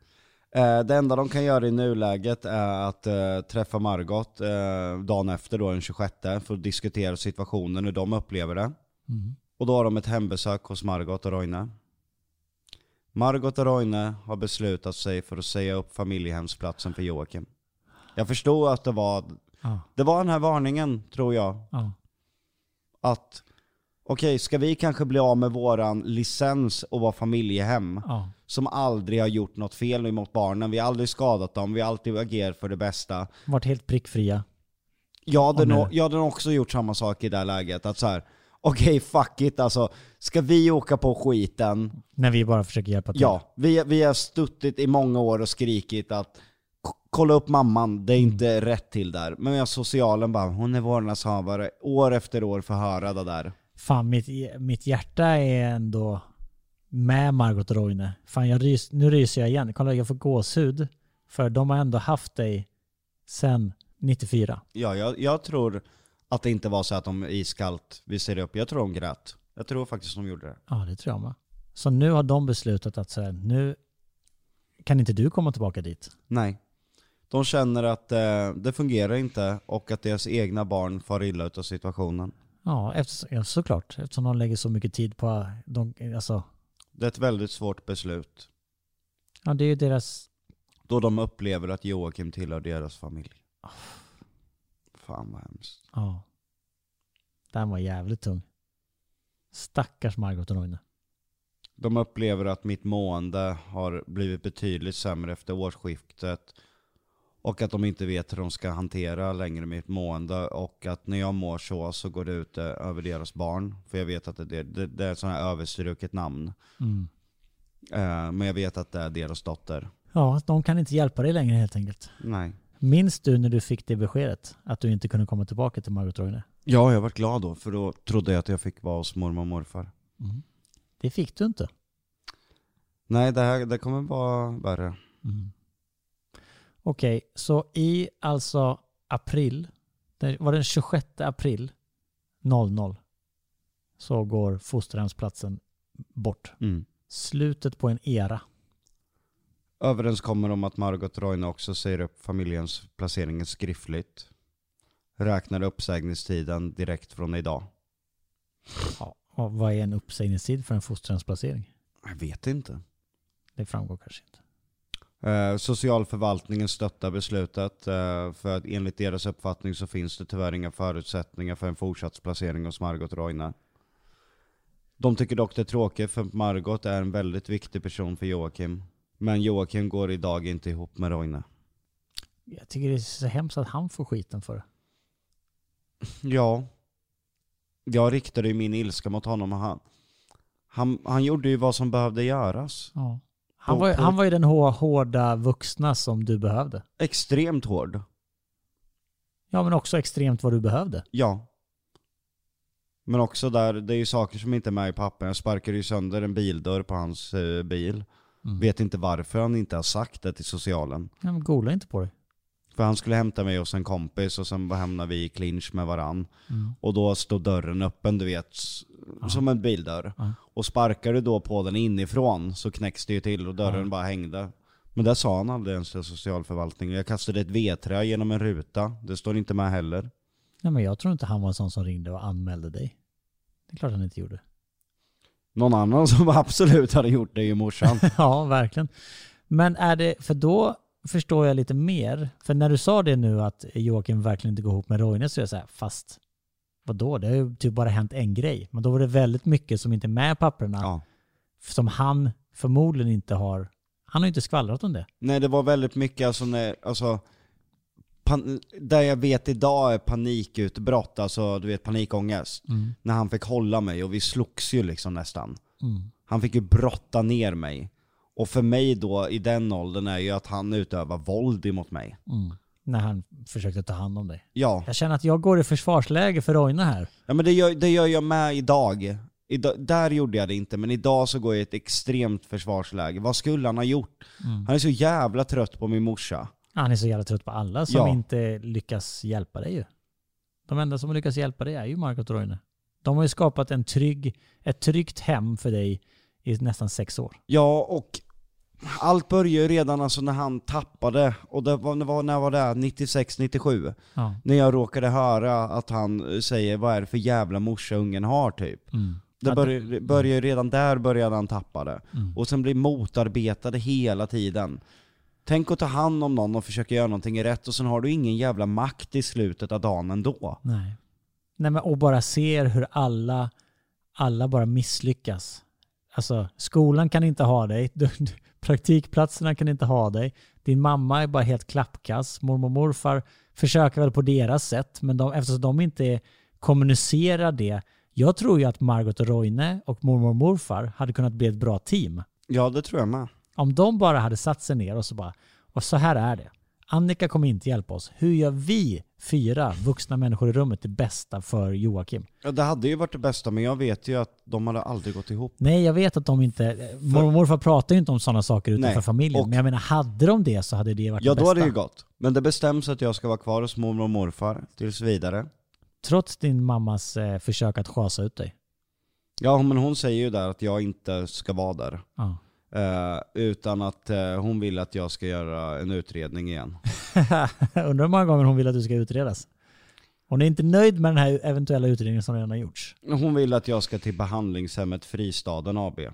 Eh, Det enda de kan göra i nuläget är att eh, träffa Margot eh, dagen efter då, den tjugosjätte, för att diskutera situationen, hur de upplever det. Mm. Och då har de ett hembesök hos Margot och Roine. Margot och Roine har beslutat sig för att säga upp familjehemsplatsen för Joakim. Jag förstår att det var Ja, det var den här varningen, tror jag. ja. Att okej, ska vi kanske bli av med våran licens och vara familjehem Ja. som aldrig har gjort något fel mot barnen. Vi har aldrig skadat dem, vi har alltid agerat för det bästa. Varit helt prickfria. Jag hade, Och nu- nog, jag hade nog också gjort samma sak i det här läget. Att så här, okej, fuck it, alltså. Ska vi åka på skiten? När vi bara försöker hjälpa till. Ja, vi, vi har stuttit i många år och skrikit att k- kolla upp mamman, det är inte rätt till där. Men jag socialen bara, hon är vårdnadshavare. År efter år får höra det där. Fan, mitt, mitt hjärta är ändå med Margot Roine. Fan, jag rys, nu ryser jag igen. Kolla, jag får gåshud. För de har ändå haft dig sen nittiofyra. Ja, jag, jag tror att det inte var så att de iskallt visade upp. Jag tror de grät. Jag tror faktiskt de gjorde det. Ja, det tror jag med. Så nu har de beslutat att så här, nu kan inte du komma tillbaka dit. Nej. De känner att eh, det fungerar inte och att deras egna barn far illa utav situationen. Ja, efter, ja, såklart. Eftersom de lägger så mycket tid på de, alltså, Det är ett väldigt svårt beslut. ja, det är ju deras. Då de upplever att Joakim tillhör deras familj. Fan vad hemskt. Ja. Den var jävligt tung. Stackars Margot och Roine. De upplever att mitt mående har blivit betydligt sämre efter årsskiftet. Och att de inte vet hur de ska hantera längre mitt mående. Och att när jag mår så så går det ut över deras barn. För jag vet att det, det, det är ett sånt här överstruket namn. Mm. Uh, men jag vet att det är deras dotter. Ja, de kan inte hjälpa dig längre helt enkelt. Nej. Minns du när du fick det beskedet? Att du inte kunde komma tillbaka till Margot och Roine? Ja, jag var glad då. För då trodde jag att jag fick vara hos mormor och morfar. Mm. Det fick du inte. Nej, det här det kommer vara värre. Mm. Okej, okay, så i alltså april, det var den tjugosjätte april noll noll så går fosterhemsplatsen bort. Mm. Slutet på en era. Överenskommer om att Margot och Roine också säger upp familjens placeringen skriftligt. Räknar uppsägningstiden direkt från idag. Ja, och vad är en uppsägningstid för en fosterhemsplacering? Jag vet inte. Det framgår kanske inte. Eh, socialförvaltningen stöttar beslutet. Eh, för att enligt deras uppfattning så finns det tyvärr inga förutsättningar för en fortsatt placering hos Margot och Roine. De tycker dock det är tråkigt för Margot är en väldigt viktig person för Joakim. Men Joakim går idag inte ihop med Roine. Jag tycker det är så hemskt att han får skiten för det. Ja. Jag riktade ju min ilska mot honom och han, han, han gjorde ju vad som behövde göras. Ja. Han, på, var, på... han var ju den hårda vuxna som du behövde. Extremt hård. Ja, men också extremt vad du behövde. Ja. Men också där, det är ju saker som inte är med i pappen. Jag sparkade ju sönder en bildörr på hans eh, bil. Mm. Vet inte varför han inte har sagt det till socialen. Ja, men gola inte på det. För han skulle hämta mig hos en kompis och sen hamnade vi i clinch med varann. Mm. Och då stod dörren öppen, du vet, ja. Som en bildörr. Ja. Och sparkar du då på den inifrån så knäcks det ju till och dörren ja. bara hängde. Men det sa han aldrig ens till socialförvaltningen. Jag kastade ett vedträ genom en ruta. Det står inte med heller. Nej, men jag tror inte han var en sån som ringde och anmälde dig. Det är klart han inte gjorde. Någon annan som absolut hade gjort det är ju morsan. Ja, verkligen. Men är det, för då förstår jag lite mer. För när du sa det nu att Joakim verkligen inte går ihop med Roine så är jag så här, fast vadå? Det har ju typ bara hänt en grej. Men då var det väldigt mycket som inte är med i papperna. Ja. Som han förmodligen inte har, han har inte skvallrat om det. Nej, det var väldigt mycket alltså när, alltså pan, där jag vet idag är panikutbrott, alltså du vet panikångest. Mm. När han fick hålla mig och vi slogs ju liksom nästan. Mm. Han fick ju brotta ner mig. Och för mig då i den åldern är ju att han utövar våld emot mig. Mm. När han försökte ta hand om dig. Ja. Jag känner att jag går i försvarsläge för Roine här. Ja, men det gör, det gör jag med idag. idag. Där gjorde jag det inte, men idag så går jag i ett extremt försvarsläge. Vad skulle han ha gjort? Mm. Han är så jävla trött på min morsa. Han är så jävla trött på alla som ja. inte lyckas hjälpa dig ju. De enda som lyckas hjälpa dig är ju Margot och Roine. De har ju skapat en trygg, ett tryggt hem för dig i nästan sex år. Ja, och allt började ju redan alltså när han tappade. Och det var, det var, när var det? nittiosex nittiosju. Ja. När jag råkade höra att han säger vad är det för jävla morsa ungen har typ. Mm. Det började, började redan där började han tappa det. Mm. Och sen blir motarbetade hela tiden. Tänk att ta hand om någon och försöka göra någonting rätt och sen har du ingen jävla makt i slutet av dagen ändå. Nej. Nej, men och bara ser hur alla alla bara misslyckas. Alltså, skolan kan inte ha dig. Praktikplatserna kan inte ha dig. Din mamma är bara helt klappkass. Mormor och morfar försöker väl på deras sätt, men de, eftersom de inte kommunicerar det. Jag tror ju att Margot och Roine och mormor och morfar hade kunnat bli ett bra team. Ja, det tror jag med. Om de bara hade satt sig ner och så bara, och så här är det. Annika kommer inte hjälpa oss. Hur gör vi fyra vuxna människor i rummet det bästa för Joakim? Ja, det hade ju varit det bästa, men jag vet ju att de hade aldrig gått ihop. Nej, jag vet att de inte... För... Mormor och morfar pratar ju inte om sådana saker utanför Nej. familjen. Och... Men jag menar, hade de det så hade det varit ja, det bästa. Ja, då hade det ju gått. Men det bestäms att jag ska vara kvar hos mormor och morfar tills vidare. Trots din mammas eh, försök att chasa ut dig? Ja, men hon säger ju där att jag inte ska vara där. Ja. Uh, utan att uh, hon vill att jag ska göra en utredning igen. Undrar hur många gånger hon vill att du ska utredas. Hon är inte nöjd med den här eventuella utredningen som redan har gjorts. Hon vill att jag ska till behandlingshemmet Fristaden A B.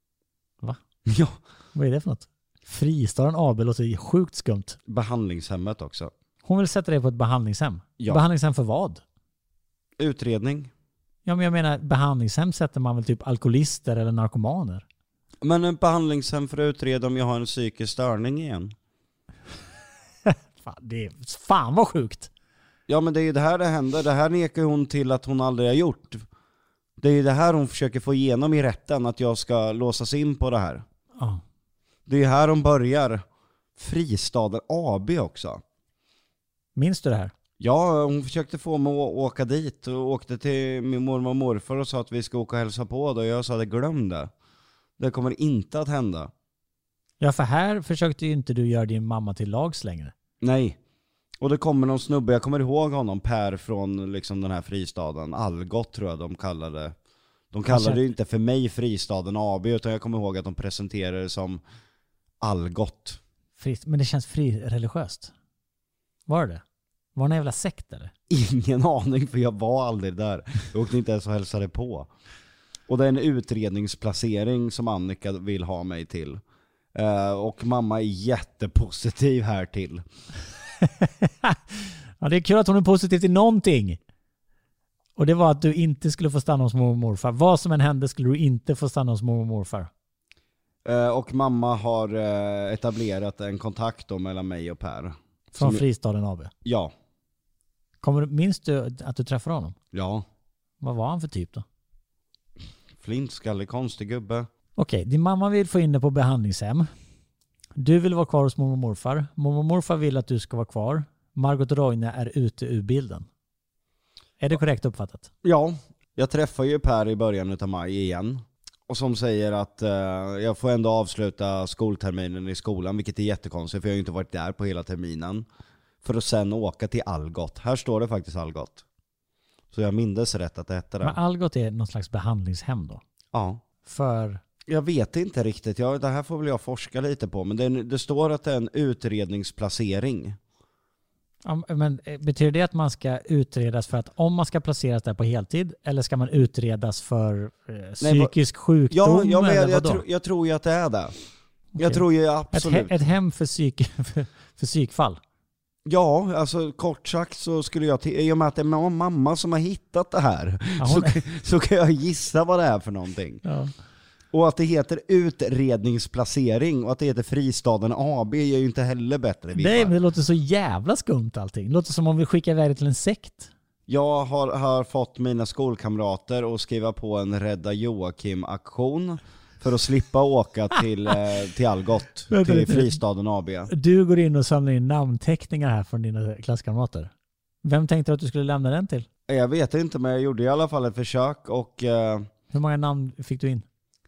Va? Ja. Vad är det för något? Fristaden A B låter sjukt skumt. Behandlingshemmet också. Hon vill sätta dig på ett behandlingshem. Ja. Behandlingshem för vad? Utredning. Ja, men jag menar, behandlingshem sätter man väl typ alkoholister eller narkomaner? Men en behandlingshem för att utreda om jag har en psykisk störning igen. fan, det är, fan vad sjukt. Ja, men det är ju det här det händer. Det här nekar hon till att hon aldrig har gjort. Det är ju det här hon försöker få igenom i rätten, att jag ska låsas in på det här. Ja. Det är här hon börjar. Fristaden A B också. Minns du det här? Ja, hon försökte få mig att åka dit och åkte till min mormor och morfar och sa att vi ska åka och hälsa på det. Och jag sa det, glöm det. Det kommer inte att hända. Ja, för här försökte ju inte du göra din mamma till lags längre. Nej. Och det kommer någon snubbe, jag kommer ihåg honom, Per från liksom den här fristaden. Algot tror jag de kallade. De kallade det inte för mig Fristaden A B, utan jag kommer ihåg att de presenterade det som Algot. Fritt, men det känns frireligiöst. Var det? Var det en jävla sekt eller? Ingen aning, för jag var aldrig där. Jag åkte inte ens och hälsade på. Och det är en utredningsplacering som Annika vill ha mig till. Uh, och mamma är jättepositiv här till. Ja, det är kul att hon är positiv till någonting. Och det var att du inte skulle få stanna hos mormor och morfar. Vad som än hände skulle du inte få stanna hos mormor och morfar. Uh, och mamma har uh, etablerat en kontakt då mellan mig och Per. Från som... Fristaden A B? Ja. Kommer, minns du att du träffade honom? Ja. Vad var han för typ då? Flintskallig, konstig gubbe. Okej, din mamma vill få in dig på behandlingshem. Du vill vara kvar hos mormor och morfar. Mormor och morfar vill att du ska vara kvar. Margot Roine är ute ur bilden. Är det korrekt uppfattat? Ja, jag träffar ju Per i början av maj igen. Och som säger att uh, jag får ändå avsluta skolterminen i skolan, vilket är jättekonstigt för jag har ju inte varit där på hela terminen. För att sen åka till Algot. Här står det faktiskt Algot. Så jag minns rätt att det hette det. Men Algot är någon slags behandlingshem då? Ja. För... Jag vet inte riktigt. Jag, det här får väl jag forska lite på. Men det, det står att det är en utredningsplacering. Ja, men betyder det att man ska utredas för att om man ska placeras där på heltid, eller ska man utredas för eh, psykisk Nej, sjukdom? Ja, ja men eller jag, jag, vadå? tro, jag tror ju att det är det. Okay. Jag tror ju absolut. Ett, he, ett hem för, psyk, för, för psykfall? Ja, alltså kort sagt så skulle jag, i och med att det är mamma som har hittat det här, ja, så, är... så kan jag gissa vad det är för någonting. Ja. Och att det heter utredningsplacering och att det heter Fristaden A B är ju inte heller bättre. Nej, men det låter så jävla skumt allting. Det låter som om vi skickar iväg det till en sekt. Jag har, har fått mina skolkamrater att skriva på en Rädda Joakim-aktion för att slippa åka till, eh, till Algot, till Fristaden A B. Du går in och samlar in namnteckningar här från dina klasskamrater. Vem tänkte du att du skulle lämna den till? Jag vet inte, men jag gjorde i alla fall ett försök och... Eh, Hur många namn fick du in?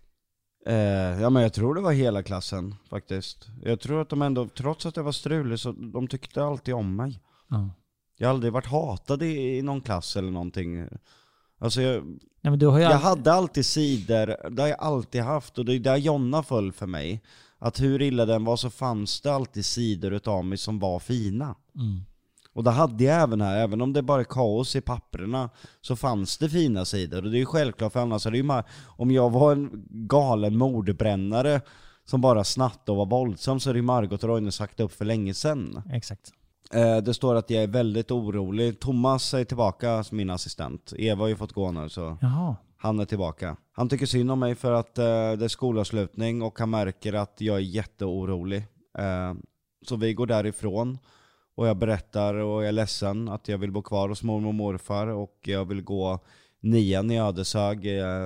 Eh, ja, men jag tror det var hela klassen faktiskt. Jag tror att de ändå, trots att jag var strulig, så de tyckte alltid om mig. Ja. Jag har aldrig varit hatad i, i någon klass eller någonting. Alltså jag, Nej, men du har ju jag all... hade alltid sidor, det har jag alltid haft, och det är där Jonna föll för mig. Att hur illa den var så fanns det alltid sidor utav mig som var fina. Mm. Och det hade jag även här, även om det bara är kaos i papperna, så fanns det fina sidor. Och det är ju självklart, för annars är det ju mar- om jag var en galen mordbrännare som bara snattade och var våldsam, så är det ju Margot Roine sagt upp för länge sedan. Exakt. Eh, det står att jag är väldigt orolig. Thomas är tillbaka som min assistent. Eva har ju fått gå nu, så Jaha. han är tillbaka. Han tycker synd om mig för att eh, det är skolavslutning och han märker att jag är jätteorolig. Eh, så vi går därifrån. Och jag berättar och jag är ledsen att jag vill bo kvar hos mormor och morfar. Och jag vill gå nian i Ödeshög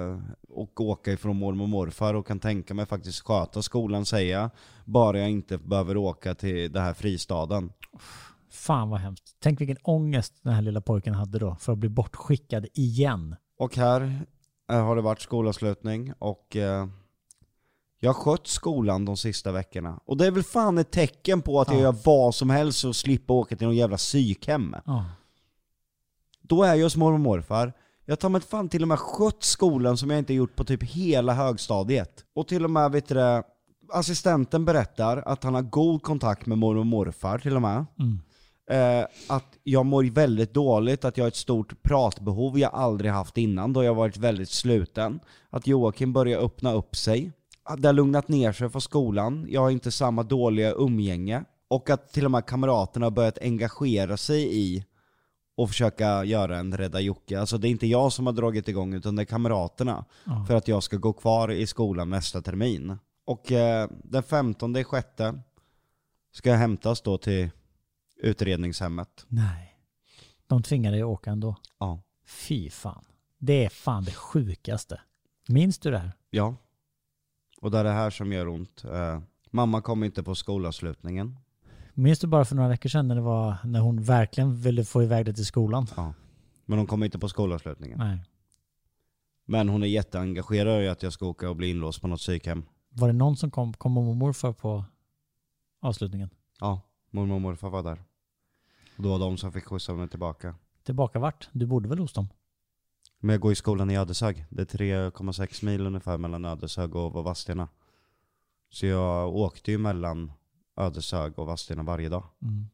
och åka ifrån mormor och morfar. Och kan tänka mig faktiskt sköta skolan, säga. Bara jag inte behöver åka till det här fristaden. Fan vad hemskt. Tänk vilken ångest den här lilla pojken hade då. För att bli bortskickad igen. Och här har det varit skolavslutning. Och... Eh, jag har skött skolan de sista veckorna. Och det är väl fan ett tecken på att ja. jag gör vad som helst och slipper åka till någon jävla psykhem. Ja. Då är jag hos mormor och morfar. Jag tar mig fan till och med skött skolan som jag inte gjort på typ hela högstadiet. Och till och med, vet du det, assistenten berättar att han har god kontakt med mormor och morfar till och med. Mm. Eh, att jag mår väldigt dåligt, att jag har ett stort pratbehov jag aldrig haft innan, då jag varit väldigt sluten. Att Joakim börjar öppna upp sig. Det har lugnat ner sig för skolan. Jag har inte samma dåliga umgänge. Och att till och med kamraterna har börjat engagera sig i och försöka göra en rädda Jocke. Alltså det är inte jag som har dragit igång utan det är kamraterna. Ja. För att jag ska gå kvar i skolan nästa termin. Och eh, den femtonde sjätte ska jag hämtas då till utredningshemmet. Nej. De tvingar dig att åka ändå? Ja. Fy fan. Det är fan det sjukaste. Minns du det här? Ja. Och det är det här som gör ont. Eh, mamma kom inte på skolavslutningen. Minns du bara för några veckor sedan när, det var, när hon verkligen ville få iväg det till skolan? Ja. Men hon kom inte på skolavslutningen. Nej. Men hon är jätteengagerad i att jag ska åka och bli inlåst på något psykhem. Var det någon som kom, kom mormor och morfar på avslutningen? Ja, mormor och morfar var där. Och då var de som fick skjutsa mig tillbaka. Tillbaka vart? Du bodde väl hos dem? Men jag går i skolan i Ödeshög. Det är tre komma sex mil ungefär mellan Ödeshög och Vadstena. Så jag åkte ju mellan Ödeshög och Vadstena varje dag. Mm.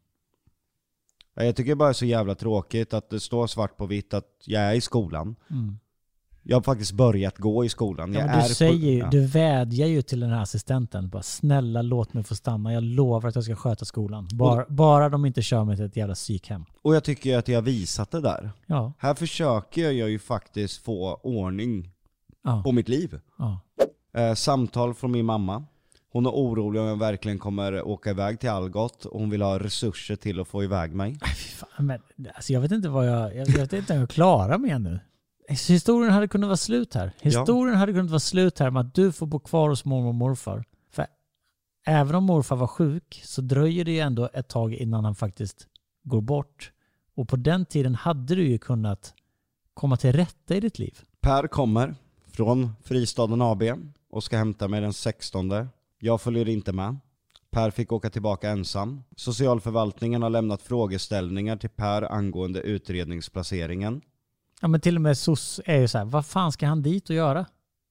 Jag tycker bara det är så jävla tråkigt att det står svart på vitt att jag är i skolan. Mm. Jag har faktiskt börjat gå i skolan. Jag ja, men du, är säger ju, på, ja. du vädjar ju till den här assistenten. Bara, snälla låt mig få stanna. Jag lovar att jag ska sköta skolan. Bara, och, bara de inte kör mig till ett jävla psykhem. Och jag tycker att jag har visat det där. Ja. Här försöker jag ju faktiskt få ordning ja. på mitt liv. Ja. Eh, samtal från min mamma. Hon är orolig om jag verkligen kommer åka iväg till Algot. Och hon vill ha resurser till att få iväg mig. Ay, fan, men, alltså, jag vet inte vad jag... Jag vet inte om jag klarar mig nu. Historien hade kunnat vara slut här. Historien ja. hade kunnat vara slut här med att du får bo kvar hos mormor och morfar. För även om morfar var sjuk så dröjer det ju ändå ett tag innan han faktiskt går bort. Och på den tiden hade du ju kunnat komma till rätta i ditt liv. Per kommer från Fristaden A B och ska hämta mig den sextonde. Jag följer inte med. Per fick åka tillbaka ensam. Socialförvaltningen har lämnat frågeställningar till Per angående utredningsplaceringen. Ja, men till och med S O S är ju så här, vad fan ska han dit och göra?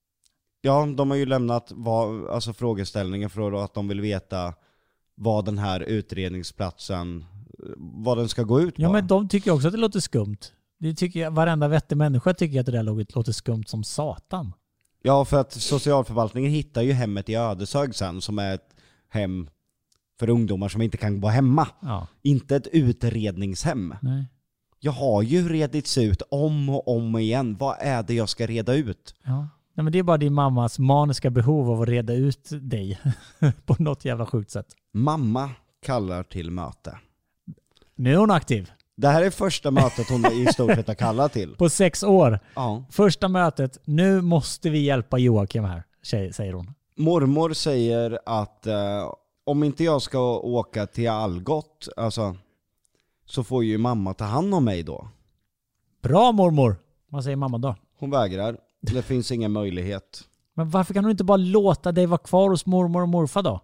Ja, de har ju lämnat vad, alltså frågeställningar för att de vill veta vad den här utredningsplatsen, vad den ska gå ut på. Ja, men de tycker också att det låter skumt. Det tycker jag, varenda vettig människa tycker att det där låter skumt som satan. Ja, för att socialförvaltningen hittar ju hemmet i Ödeshög sen som är ett hem för ungdomar som inte kan vara hemma. Ja. Inte ett utredningshem. Nej. Jag har ju redits ut om och om igen. Vad är det jag ska reda ut? Ja. Nej, men det är bara din mammas maniska behov av att reda ut dig på något jävla sjukt sätt. Mamma kallar till möte. Nu är hon aktiv. Det här är första mötet hon i stort sett har kallat till. På sex år. Ja. Första mötet. Nu måste vi hjälpa Joakim här, säger hon. Mormor säger att eh, om inte jag ska åka till Algot, alltså, så får ju mamma ta hand om mig då. Bra mormor. Vad säger mamma då? Hon vägrar. Det finns ingen möjlighet. Men varför kan du inte bara låta dig vara kvar hos mormor och morfar då?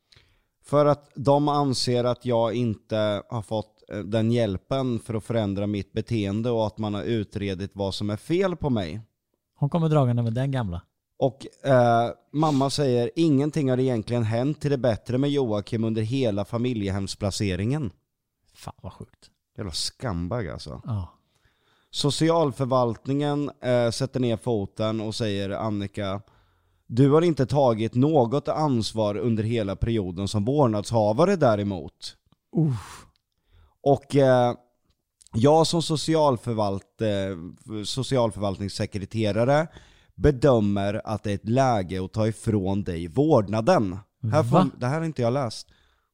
För att de anser att jag inte har fått den hjälpen för att förändra mitt beteende och att man har utredit vad som är fel på mig. Hon kommer dragande med den gamla. Och eh, mamma säger ingenting har egentligen hänt till det bättre med Joakim under hela familjehemsplaceringen. Fan vad sjukt. Jävla skambag alltså. Ja. Socialförvaltningen eh, sätter ner foten och säger Annika, du har inte tagit något ansvar under hela perioden som vårdnadshavare däremot. Uh. Och eh, jag som socialförvalt, eh, socialförvaltningssekreterare bedömer att det är ett läge att ta ifrån dig vårdnaden. Här får, det här har inte jag läst.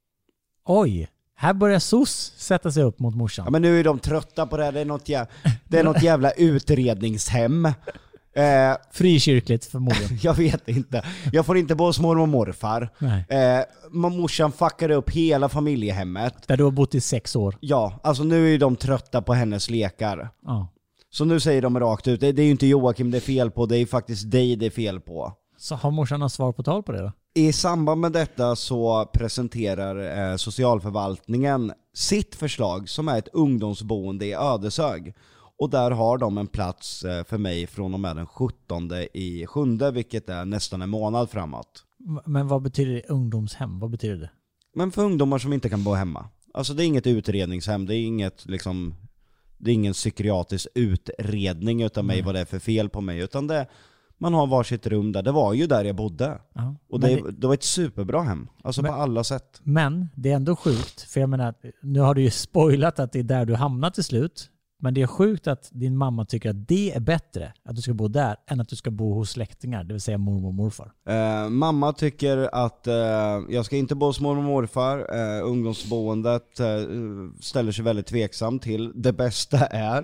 Oj, här börjar S O S sätta sig upp mot morsan. Ja, men nu är de trötta på det här. Det är något jävla, det är något jävla utredningshem. Eh, Frikyrkligt förmodligen. Jag vet inte. Jag får inte bo hos mormor och morfar. Eh, morsan fuckade upp hela familjehemmet. Där du har bott i sex år. Ja, alltså nu är de trötta på hennes lekar. Ja. Så nu säger de rakt ut, det, det är ju inte Joakim det är fel på, det är faktiskt dig det är fel på. Så har morsan något svar på tal på det då? I samband med detta så presenterar eh, socialförvaltningen sitt förslag som är ett ungdomsboende i Ödeshög. Och där har de en plats eh, för mig från och med den sjuttonde i sjunde, vilket är nästan en månad framåt. Men vad betyder det, ungdomshem? Vad betyder det? Men för ungdomar som inte kan bo hemma. Alltså det är inget utredningshem, det är inget liksom... Det är ingen psykiatrisk utredning utan mig, mm. vad det är för fel på mig, utan det, man har varsitt rum där. Det var ju där jag bodde. Ja, och det, det, det var ett superbra hem. Alltså men, på alla sätt. Men det är ändå sjukt, för jag menar, nu har du ju spoilat att det är där du hamnat till slut. Men det är sjukt att din mamma tycker att det är bättre att du ska bo där än att du ska bo hos släktingar, det vill säga mormor och morfar. Eh, mamma tycker att eh, jag ska inte bo hos mormor och morfar. Eh, ungdomsboendet eh, ställer sig väldigt tveksam till. Det bästa är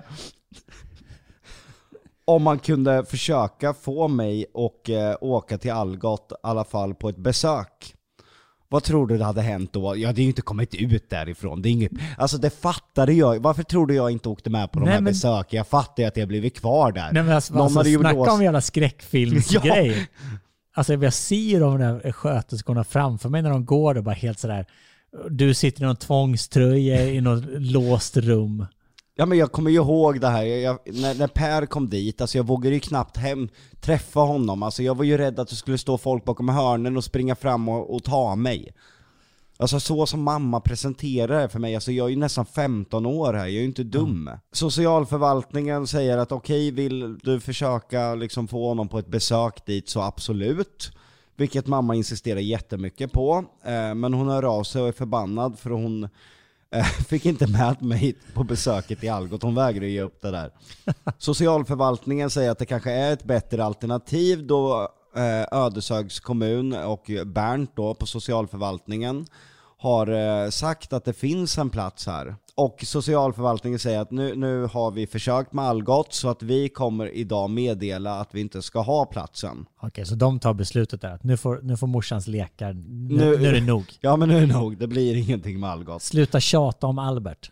om man kunde försöka få mig och eh, åka till Algot i alla fall på ett besök. Vad tror du det hade hänt då? Jag hade ju inte kommit ut därifrån. Det är inget... Alltså det fattade jag. Varför tror du jag inte åkte med på de Nej, här men... besöken? Jag fattade att jag blivit kvar där. Nej, men alltså, Någon alltså, hade ju snacka låst... om jävla skräckfilmsgrej. Ja. Alltså jag ser de där sköterskorna framför mig när de går där bara helt sådär. Du sitter i någon tvångströja i något låst rum. Ja, men jag kommer ju ihåg det här. Jag, jag, när, när Per kom dit, alltså jag vågade ju knappt hem träffa honom. Alltså jag var ju rädd att det skulle stå folk bakom hörnen och springa fram och, och ta mig. Alltså så som mamma presenterar det för mig. Alltså jag är ju nästan femton år här, jag är ju inte dum. Mm. Socialförvaltningen säger att okej, okay, vill du försöka liksom få honom på ett besök dit, så absolut. Vilket mamma insisterar jättemycket på. Eh, men hon hör av sig och är förbannad för hon eh, fick inte med mig på besöket i Algot. Hon vägrar ge upp det där. Socialförvaltningen säger att det kanske är ett bättre alternativ då eh, Ödeshögs kommun och Bernt då på socialförvaltningen har eh, sagt att det finns en plats här. Och socialförvaltningen säger att nu, nu har vi försökt med Algot, så att vi kommer idag meddela att vi inte ska ha platsen. Okej, så de tar beslutet där att nu får, nu får morsans lekar, nu, nu, nu är det nog. Ja, men nu är det nog. Det blir ingenting med Algot. Sluta tjata om Albert.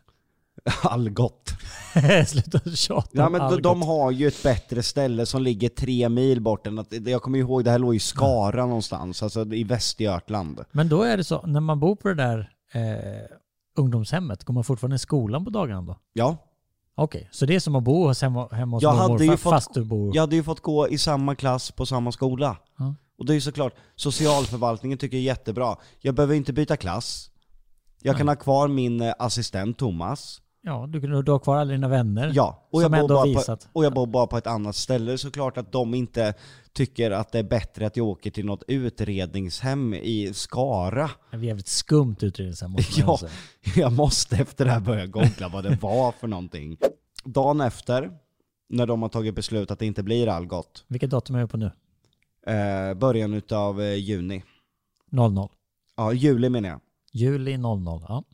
Algot. Sluta tjata ja, om men Algot. De har ju ett bättre ställe som ligger tre mil bort än att, jag kommer ihåg, det här låg i Skara ja. någonstans, alltså i Västergötland. Men då är det så, när man bor på det där eh, ungdomshemmet, går man fortfarande i skolan på dagarna då? Ja. Okej, okay, så det är som att bo hos hemma, hemma hos jag mormor hade ju fast, fått, fast du bor... Jag hade ju fått gå i samma klass på samma skola. Ja. Och det är ju såklart, socialförvaltningen tycker jag är jättebra. Jag behöver inte byta klass. Jag kan Nej. ha kvar min assistent Thomas. Ja, du, du har kvar alla dina vänner. Ja, och som jag, ändå bor visat. På, och jag bor bara på ett annat ställe. Så klart att de inte tycker att det är bättre att jag åker till något utredningshem i Skara. Det är jävligt skumt utredningshem. Måste ja, jag måste efter det här börja googla vad det var för någonting. Dagen efter, när de har tagit beslut att det inte blir Algot. Vilket datum är det på nu? Eh, början utav eh, juni. noll noll. Ja, juli menar jag. Juli noll noll, ja.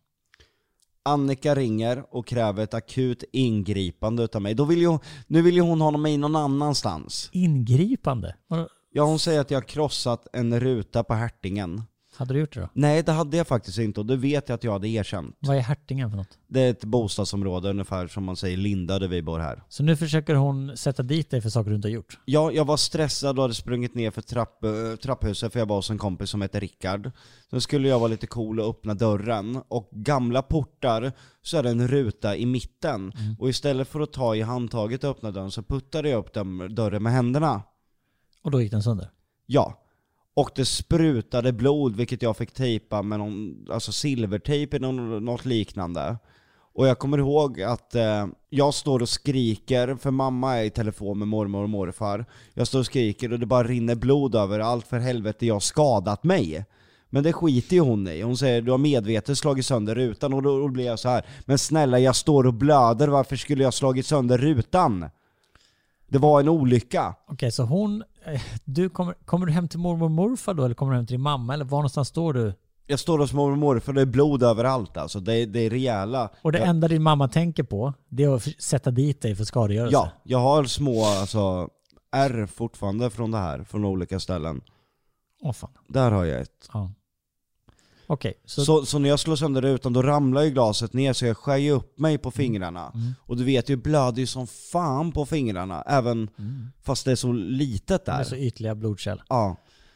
Annika ringer och kräver ett akut ingripande utav mig. Då vill ju, nu vill ju hon ha mig någon annanstans. Ingripande? Ja, hon säger att jag har krossat en ruta på Hertingen. Hade du gjort det då? Nej, det hade jag faktiskt inte, och det vet jag att jag hade erkänt. Vad är Hertingen för något? Det är ett bostadsområde ungefär som man säger Linda där vi bor här. Så nu försöker hon sätta dit dig för saker du inte har gjort? Ja, jag var stressad och hade sprungit ner för trapp, trapphuset för jag var hos en kompis som heter Rickard. Så skulle jag vara lite cool och öppna dörren, och gamla portar så är det en ruta i mitten. Mm. Och istället för att ta i handtaget och öppna dörren så puttade jag upp den dörren med händerna. Och då gick den sönder? Ja. Och det sprutade blod, vilket jag fick tejpa med någon, alltså silvertejp eller något liknande. Och jag kommer ihåg att eh, jag står och skriker, för mamma är i telefon med mormor och morfar. Jag står och skriker och det bara rinner blod över allt, för helvete, jag har skadat mig. Men det skiter ju hon i. Hon säger, du har medvetet slagit sönder rutan. Och då, då blir jag så här, men snälla, jag står och blöder, varför skulle jag ha slagit sönder rutan? Det var en olycka. Okej, okay, så hon... Du kommer, kommer du hem till mormor och morfar då? Eller kommer du hem till din mamma? Eller var någonstans står du? Jag står hos mormor och morfar, det är blod överallt. Alltså. Det, är, det är rejäla. Och det jag... enda din mamma tänker på, det är att sätta dit dig för skadegörelse? Ja, jag har små alltså, ärr fortfarande från det här. Från olika ställen. Åh fan. Där har jag ett. Ja. Okay, så... Så, så när jag slår sönder rutan, då ramlar ju glaset ner, så jag skär ju upp mig på fingrarna. Mm. Och du vet ju, blöder ju som fan på fingrarna, även mm. fast det är så litet där. Det är så ytliga blodkärl. Ja.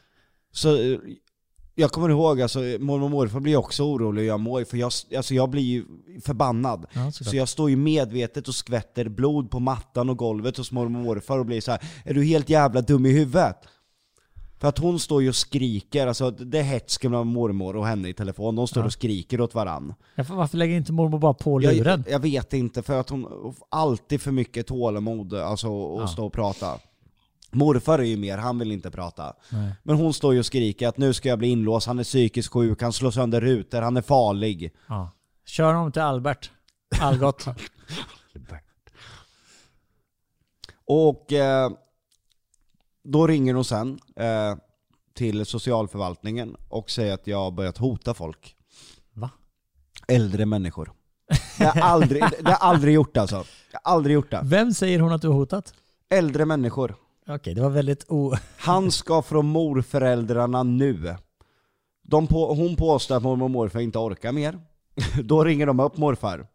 Så jag kommer ihåg, alltså, mormor och morfar blir också orolig och jag mår, för jag, alltså, jag blir ju förbannad. Ja, så jag står ju medvetet och skvätter blod på mattan och golvet hos mormor och morfar och blir så här: är du helt jävla dum i huvudet? För att hon står ju och skriker, alltså det är hetsken med mormor och henne i telefon. De står ja. och skriker åt varann. Ja, varför lägger inte mormor bara på luren? Jag, jag vet inte, för att hon alltid för mycket tålamod, alltså att ja. stå och prata. Morfar är ju mer, han vill inte prata. Nej. Men hon står ju och skriker att nu ska jag bli inlåst, han är psykiskt sjuk, han slår sönder rutor, han är farlig. Ja. Kör honom till Albert. Algot. Och eh, då ringer hon sen eh, till socialförvaltningen och säger att jag har börjat hota folk. Va? Äldre människor. Det har aldrig, det har aldrig gjort alltså. Jag har aldrig gjort det. Vem säger hon att du har hotat? Äldre människor. Okej, det var väldigt o... Han ska från morföräldrarna nu. De på, hon påstår att mormor och morfar inte orkar mer. Då ringer de upp morfar.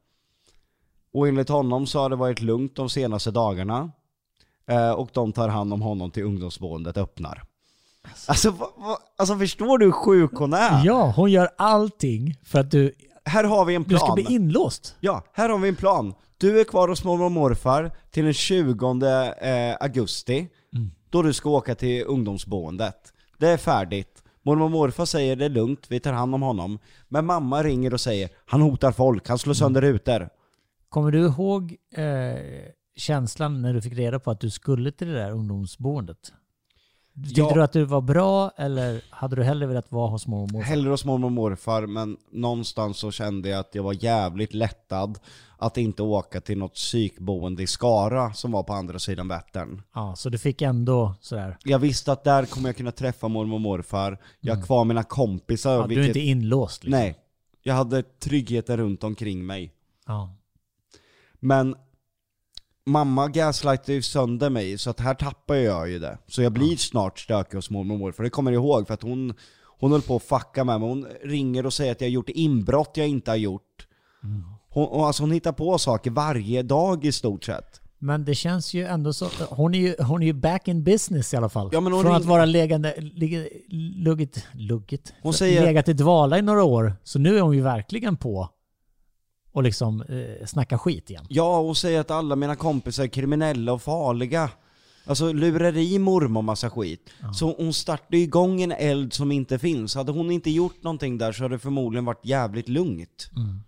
Och enligt honom så har det varit lugnt de senaste dagarna. Eh, och de tar hand om honom till ungdomsboendet öppnar. Alltså, va, va, alltså förstår du hur sjuk hon är? Ja, hon gör allting för att du, Här har vi en plan. du ska bli inlåst. Ja, här har vi en plan. Du är kvar hos mormor och morfar till den tjugonde eh, augusti. Mm. Då du ska åka till ungdomsboendet. Det är färdigt. Mormor och morfar säger det är lugnt, vi tar hand om honom. Men mamma ringer och säger han hotar folk, han slår sönder rutor. Kommer du ihåg eh, känslan när du fick reda på att du skulle till det där ungdomsboendet? Tyckte Ja. du att du var bra eller hade du hellre velat vara hos mormor och morfar? Hellre hos mormor och morfar, men någonstans så kände jag att jag var jävligt lättad att inte åka till något psykboende i Skara som var på andra sidan Vättern. Ja, så du fick ändå sådär. Jag visste att där kommer jag kunna träffa mormor och morfar. Jag har kvar mina kompisar. Ja, vilket... Du är inte inlåst liksom. Nej, jag hade tryggheten runt omkring mig. Ja. Men mamma gaslightade ju sönder mig, så att här tappar jag ju det. Så jag blir ja. snart stökig hos mormor och morfar. För det kommer jag ihåg, för att hon, hon höll på att fucka med mig. Hon ringer och säger att jag har gjort inbrott jag inte har gjort. Mm. Hon, alltså hon hittar på saker varje dag i stort sett. Men det känns ju ändå så, hon är ju, hon är ju back in business i alla fall. Ja, men hon Från ring... att vara legande, lig, luggit, luggit, hon säger... legat i dvala i några år. Så nu är hon ju verkligen på och liksom eh, snacka skit igen. Ja, och säger att alla mina kompisar är kriminella och farliga. Alltså lurar i mormor massa skit. Ja. Så hon startade igång en eld som inte finns. Hade hon inte gjort någonting där så hade det förmodligen varit jävligt lugnt. Mm.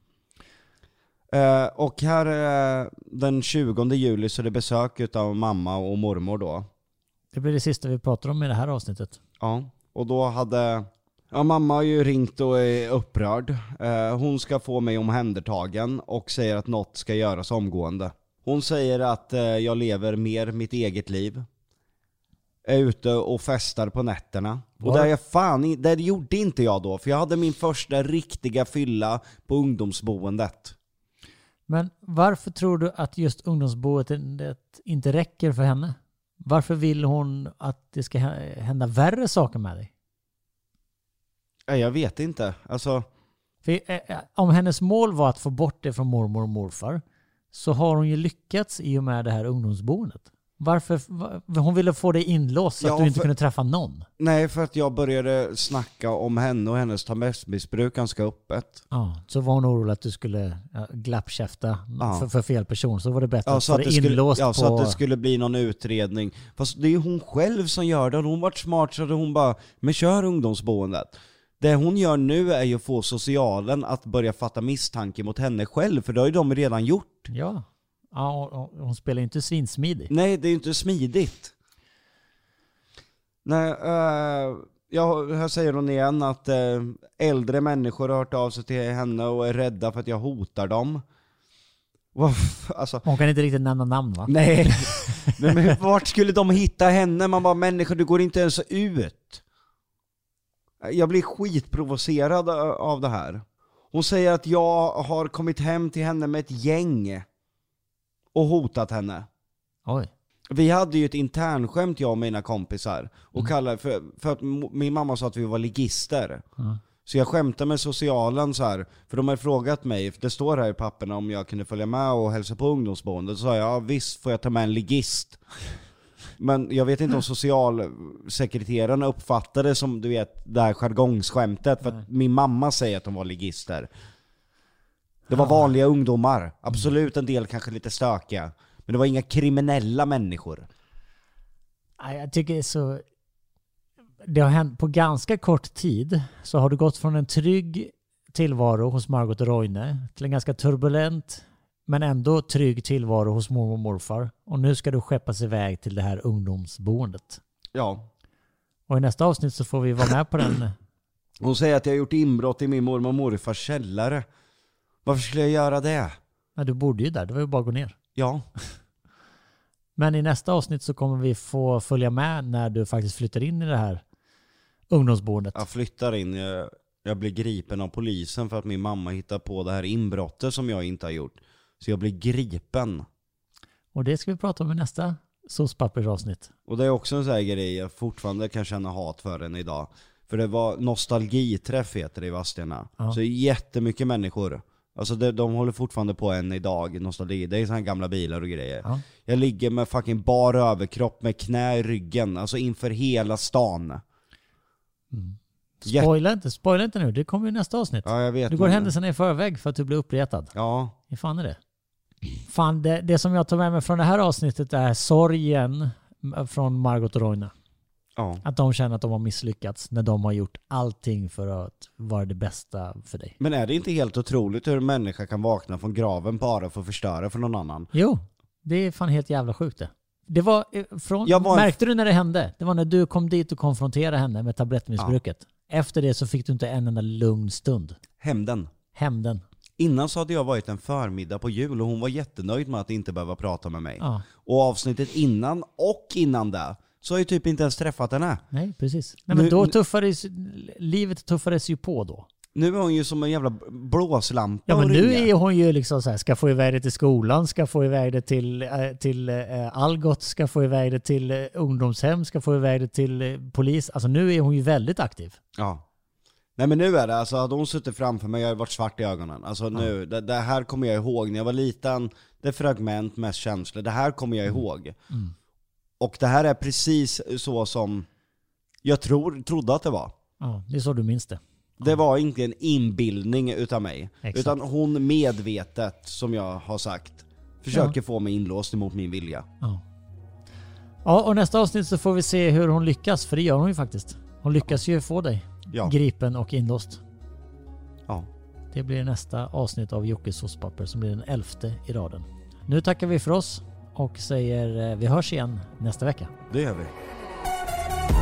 Uh, och här uh, den tjugonde juli så är det besök utav mamma och mormor då. Det blir det sista vi pratar om i det här avsnittet. Ja, och då hade... Ja, mamma har ju ringt och är upprörd. Uh, hon ska få mig omhändertagen och säger att något ska göras omgående. Hon säger att uh, jag lever mer mitt eget liv. Är ute och festar på nätterna. Var? Och där jag fan, det gjorde inte jag då. För jag hade min första riktiga fylla på ungdomsboendet. Men varför tror du att just ungdomsboendet inte räcker för henne? Varför vill hon att det ska hända värre saker med dig? Jag vet inte. Alltså... För om hennes mål var att få bort det från mormor och morfar så har hon ju lyckats i och med det här ungdomsboendet. Varför? Hon ville få dig inlåst så ja, att du inte för, kunde träffa någon. Nej, för att jag började snacka om henne och hennes tablettmissbruk ganska öppet. Ja, så var hon orolig att du skulle ja, glappkäfta ja. för, för fel person. Så var det bättre ja, att få dig inlåst ja, på... så att det skulle bli någon utredning. Fast det är ju hon själv som gör det. Hon hon varit smart så hade hon bara, men kör ungdomsboendet. Det hon gör nu är ju att få socialen att börja fatta misstanke mot henne själv. För det har ju de redan gjort. Ja. Ja, hon spelar ju inte svinsmidig. Nej, det är ju inte smidigt. Nej, uh, ja, här säger hon igen att uh, äldre människor har hört av sig till henne och är rädda för att jag hotar dem. Alltså, hon kan inte riktigt nämna namn, va? Nej, men, men vart skulle de hitta henne? Man bara, människor, du går inte ens ut. Jag blir skitprovocerad av det här. Hon säger att jag har kommit hem till henne med ett gäng och hotat henne. Oj. Vi hade ju ett internskämt, jag och mina kompisar. Och mm. kallade för, för att min mamma sa att vi var ligister. Mm. Så jag skämtade med socialen så här. För de har frågat mig, det står här i papperna om jag kunde följa med och hälsa på ungdomsboendet. Så sa jag, ja visst får jag ta med en ligist. Men jag vet inte om socialsekreterarna uppfattade det som, du vet, det här jargongsskämtet. För att min mamma säger att de var ligister. Det var vanliga ungdomar. Absolut en del kanske lite stökiga. Men det var inga kriminella människor. Jag tycker det är så... Det har hänt på ganska kort tid. Så har du gått från en trygg tillvaro hos Margot och Roine till en ganska turbulent men ändå trygg tillvaro hos mormor och morfar. Och nu ska du skeppas iväg till det här ungdomsboendet. Ja. Och i nästa avsnitt så får vi vara med på den. Hon säger att jag har gjort inbrott i min mormor och morfars källare. Varför skulle jag göra det? Ja, du borde ju där. Det var ju bara att gå ner. Ja. Men i nästa avsnitt så kommer vi få följa med när du faktiskt flyttar in i det här ungdomsboendet. Jag flyttar in, jag, jag blir gripen av polisen för att min mamma hittar på det här inbrottet som jag inte har gjort. Så jag blir gripen. Och det ska vi prata om i nästa såspappersavsnitt. Och det är också en sån här grej jag fortfarande kan känna hat för den idag. För det var nostalgiträff heter det i Vadstena. Ja. Så jättemycket människor. Alltså det, de håller fortfarande på än idag, nostalgi. Det är såna här gamla bilar och grejer. Ja. Jag ligger med fucking bar överkropp med knä i ryggen. Alltså inför hela stan. Mm. Jätte- Spoila inte, spoila inte nu. Det kommer ju nästa avsnitt. Ja, jag vet. Du går men- händelserna i förväg för att du blir uppretad. Ja. Hur fan är det? Fan, det, det som jag tar med mig från det här avsnittet är sorgen från Margot och Roine. Ja. Att de känner att de har misslyckats när de har gjort allting för att vara det bästa för dig. Men är det inte helt otroligt hur en människa kan vakna från graven bara för att förstöra för någon annan? Jo, det är fan helt jävla sjukt det. Det var eh, från, Jag var en- märkte du när det hände? Det var när du kom dit och konfronterade henne med tablettmissbruket. Efter det så fick du inte en enda lugn stund. Hämnden. Hämnden. Innan så hade jag varit en förmiddag på jul och hon var jättenöjd med att inte behöva prata med mig. Ja, Och avsnittet innan och innan det så har jag typ inte ens träffat henne. nej precis. Nej, men Nu- då tuffades, livet tuffades ju på då. Nu är hon ju som en jävla blåslampa. Ja, men och nu ringa. är hon ju liksom så här, ska få iväg det till skolan, ska få iväg det till, eh, till eh, Algot, ska få iväg det till eh, ungdomshem, ska få iväg det till eh, polis. Alltså nu är hon ju väldigt aktiv. Ja. Nej men nu är det, alltså hade hon suttit framför mig, jag hade varit svart i ögonen. Alltså nu, det, det här kommer jag ihåg när jag var liten, det är fragment, mest känslor, det här kommer jag ihåg. Mm. Och det här är precis så som jag tror, trodde att det var. Ja, det är så du minns det. Det var inte en inbildning utav mig. Exakt. Utan hon medvetet, som jag har sagt, försöker få mig inlåst emot min vilja. Ja. Ja, och nästa avsnitt så får vi se hur hon lyckas, för det gör hon ju faktiskt. Hon lyckas ju få dig Ja. gripen och inlåst. Ja. Det blir nästa avsnitt av Jockes såspapper som blir den elfte i raden. Nu tackar vi för oss och säger eh, vi hörs igen nästa vecka. Det gör vi.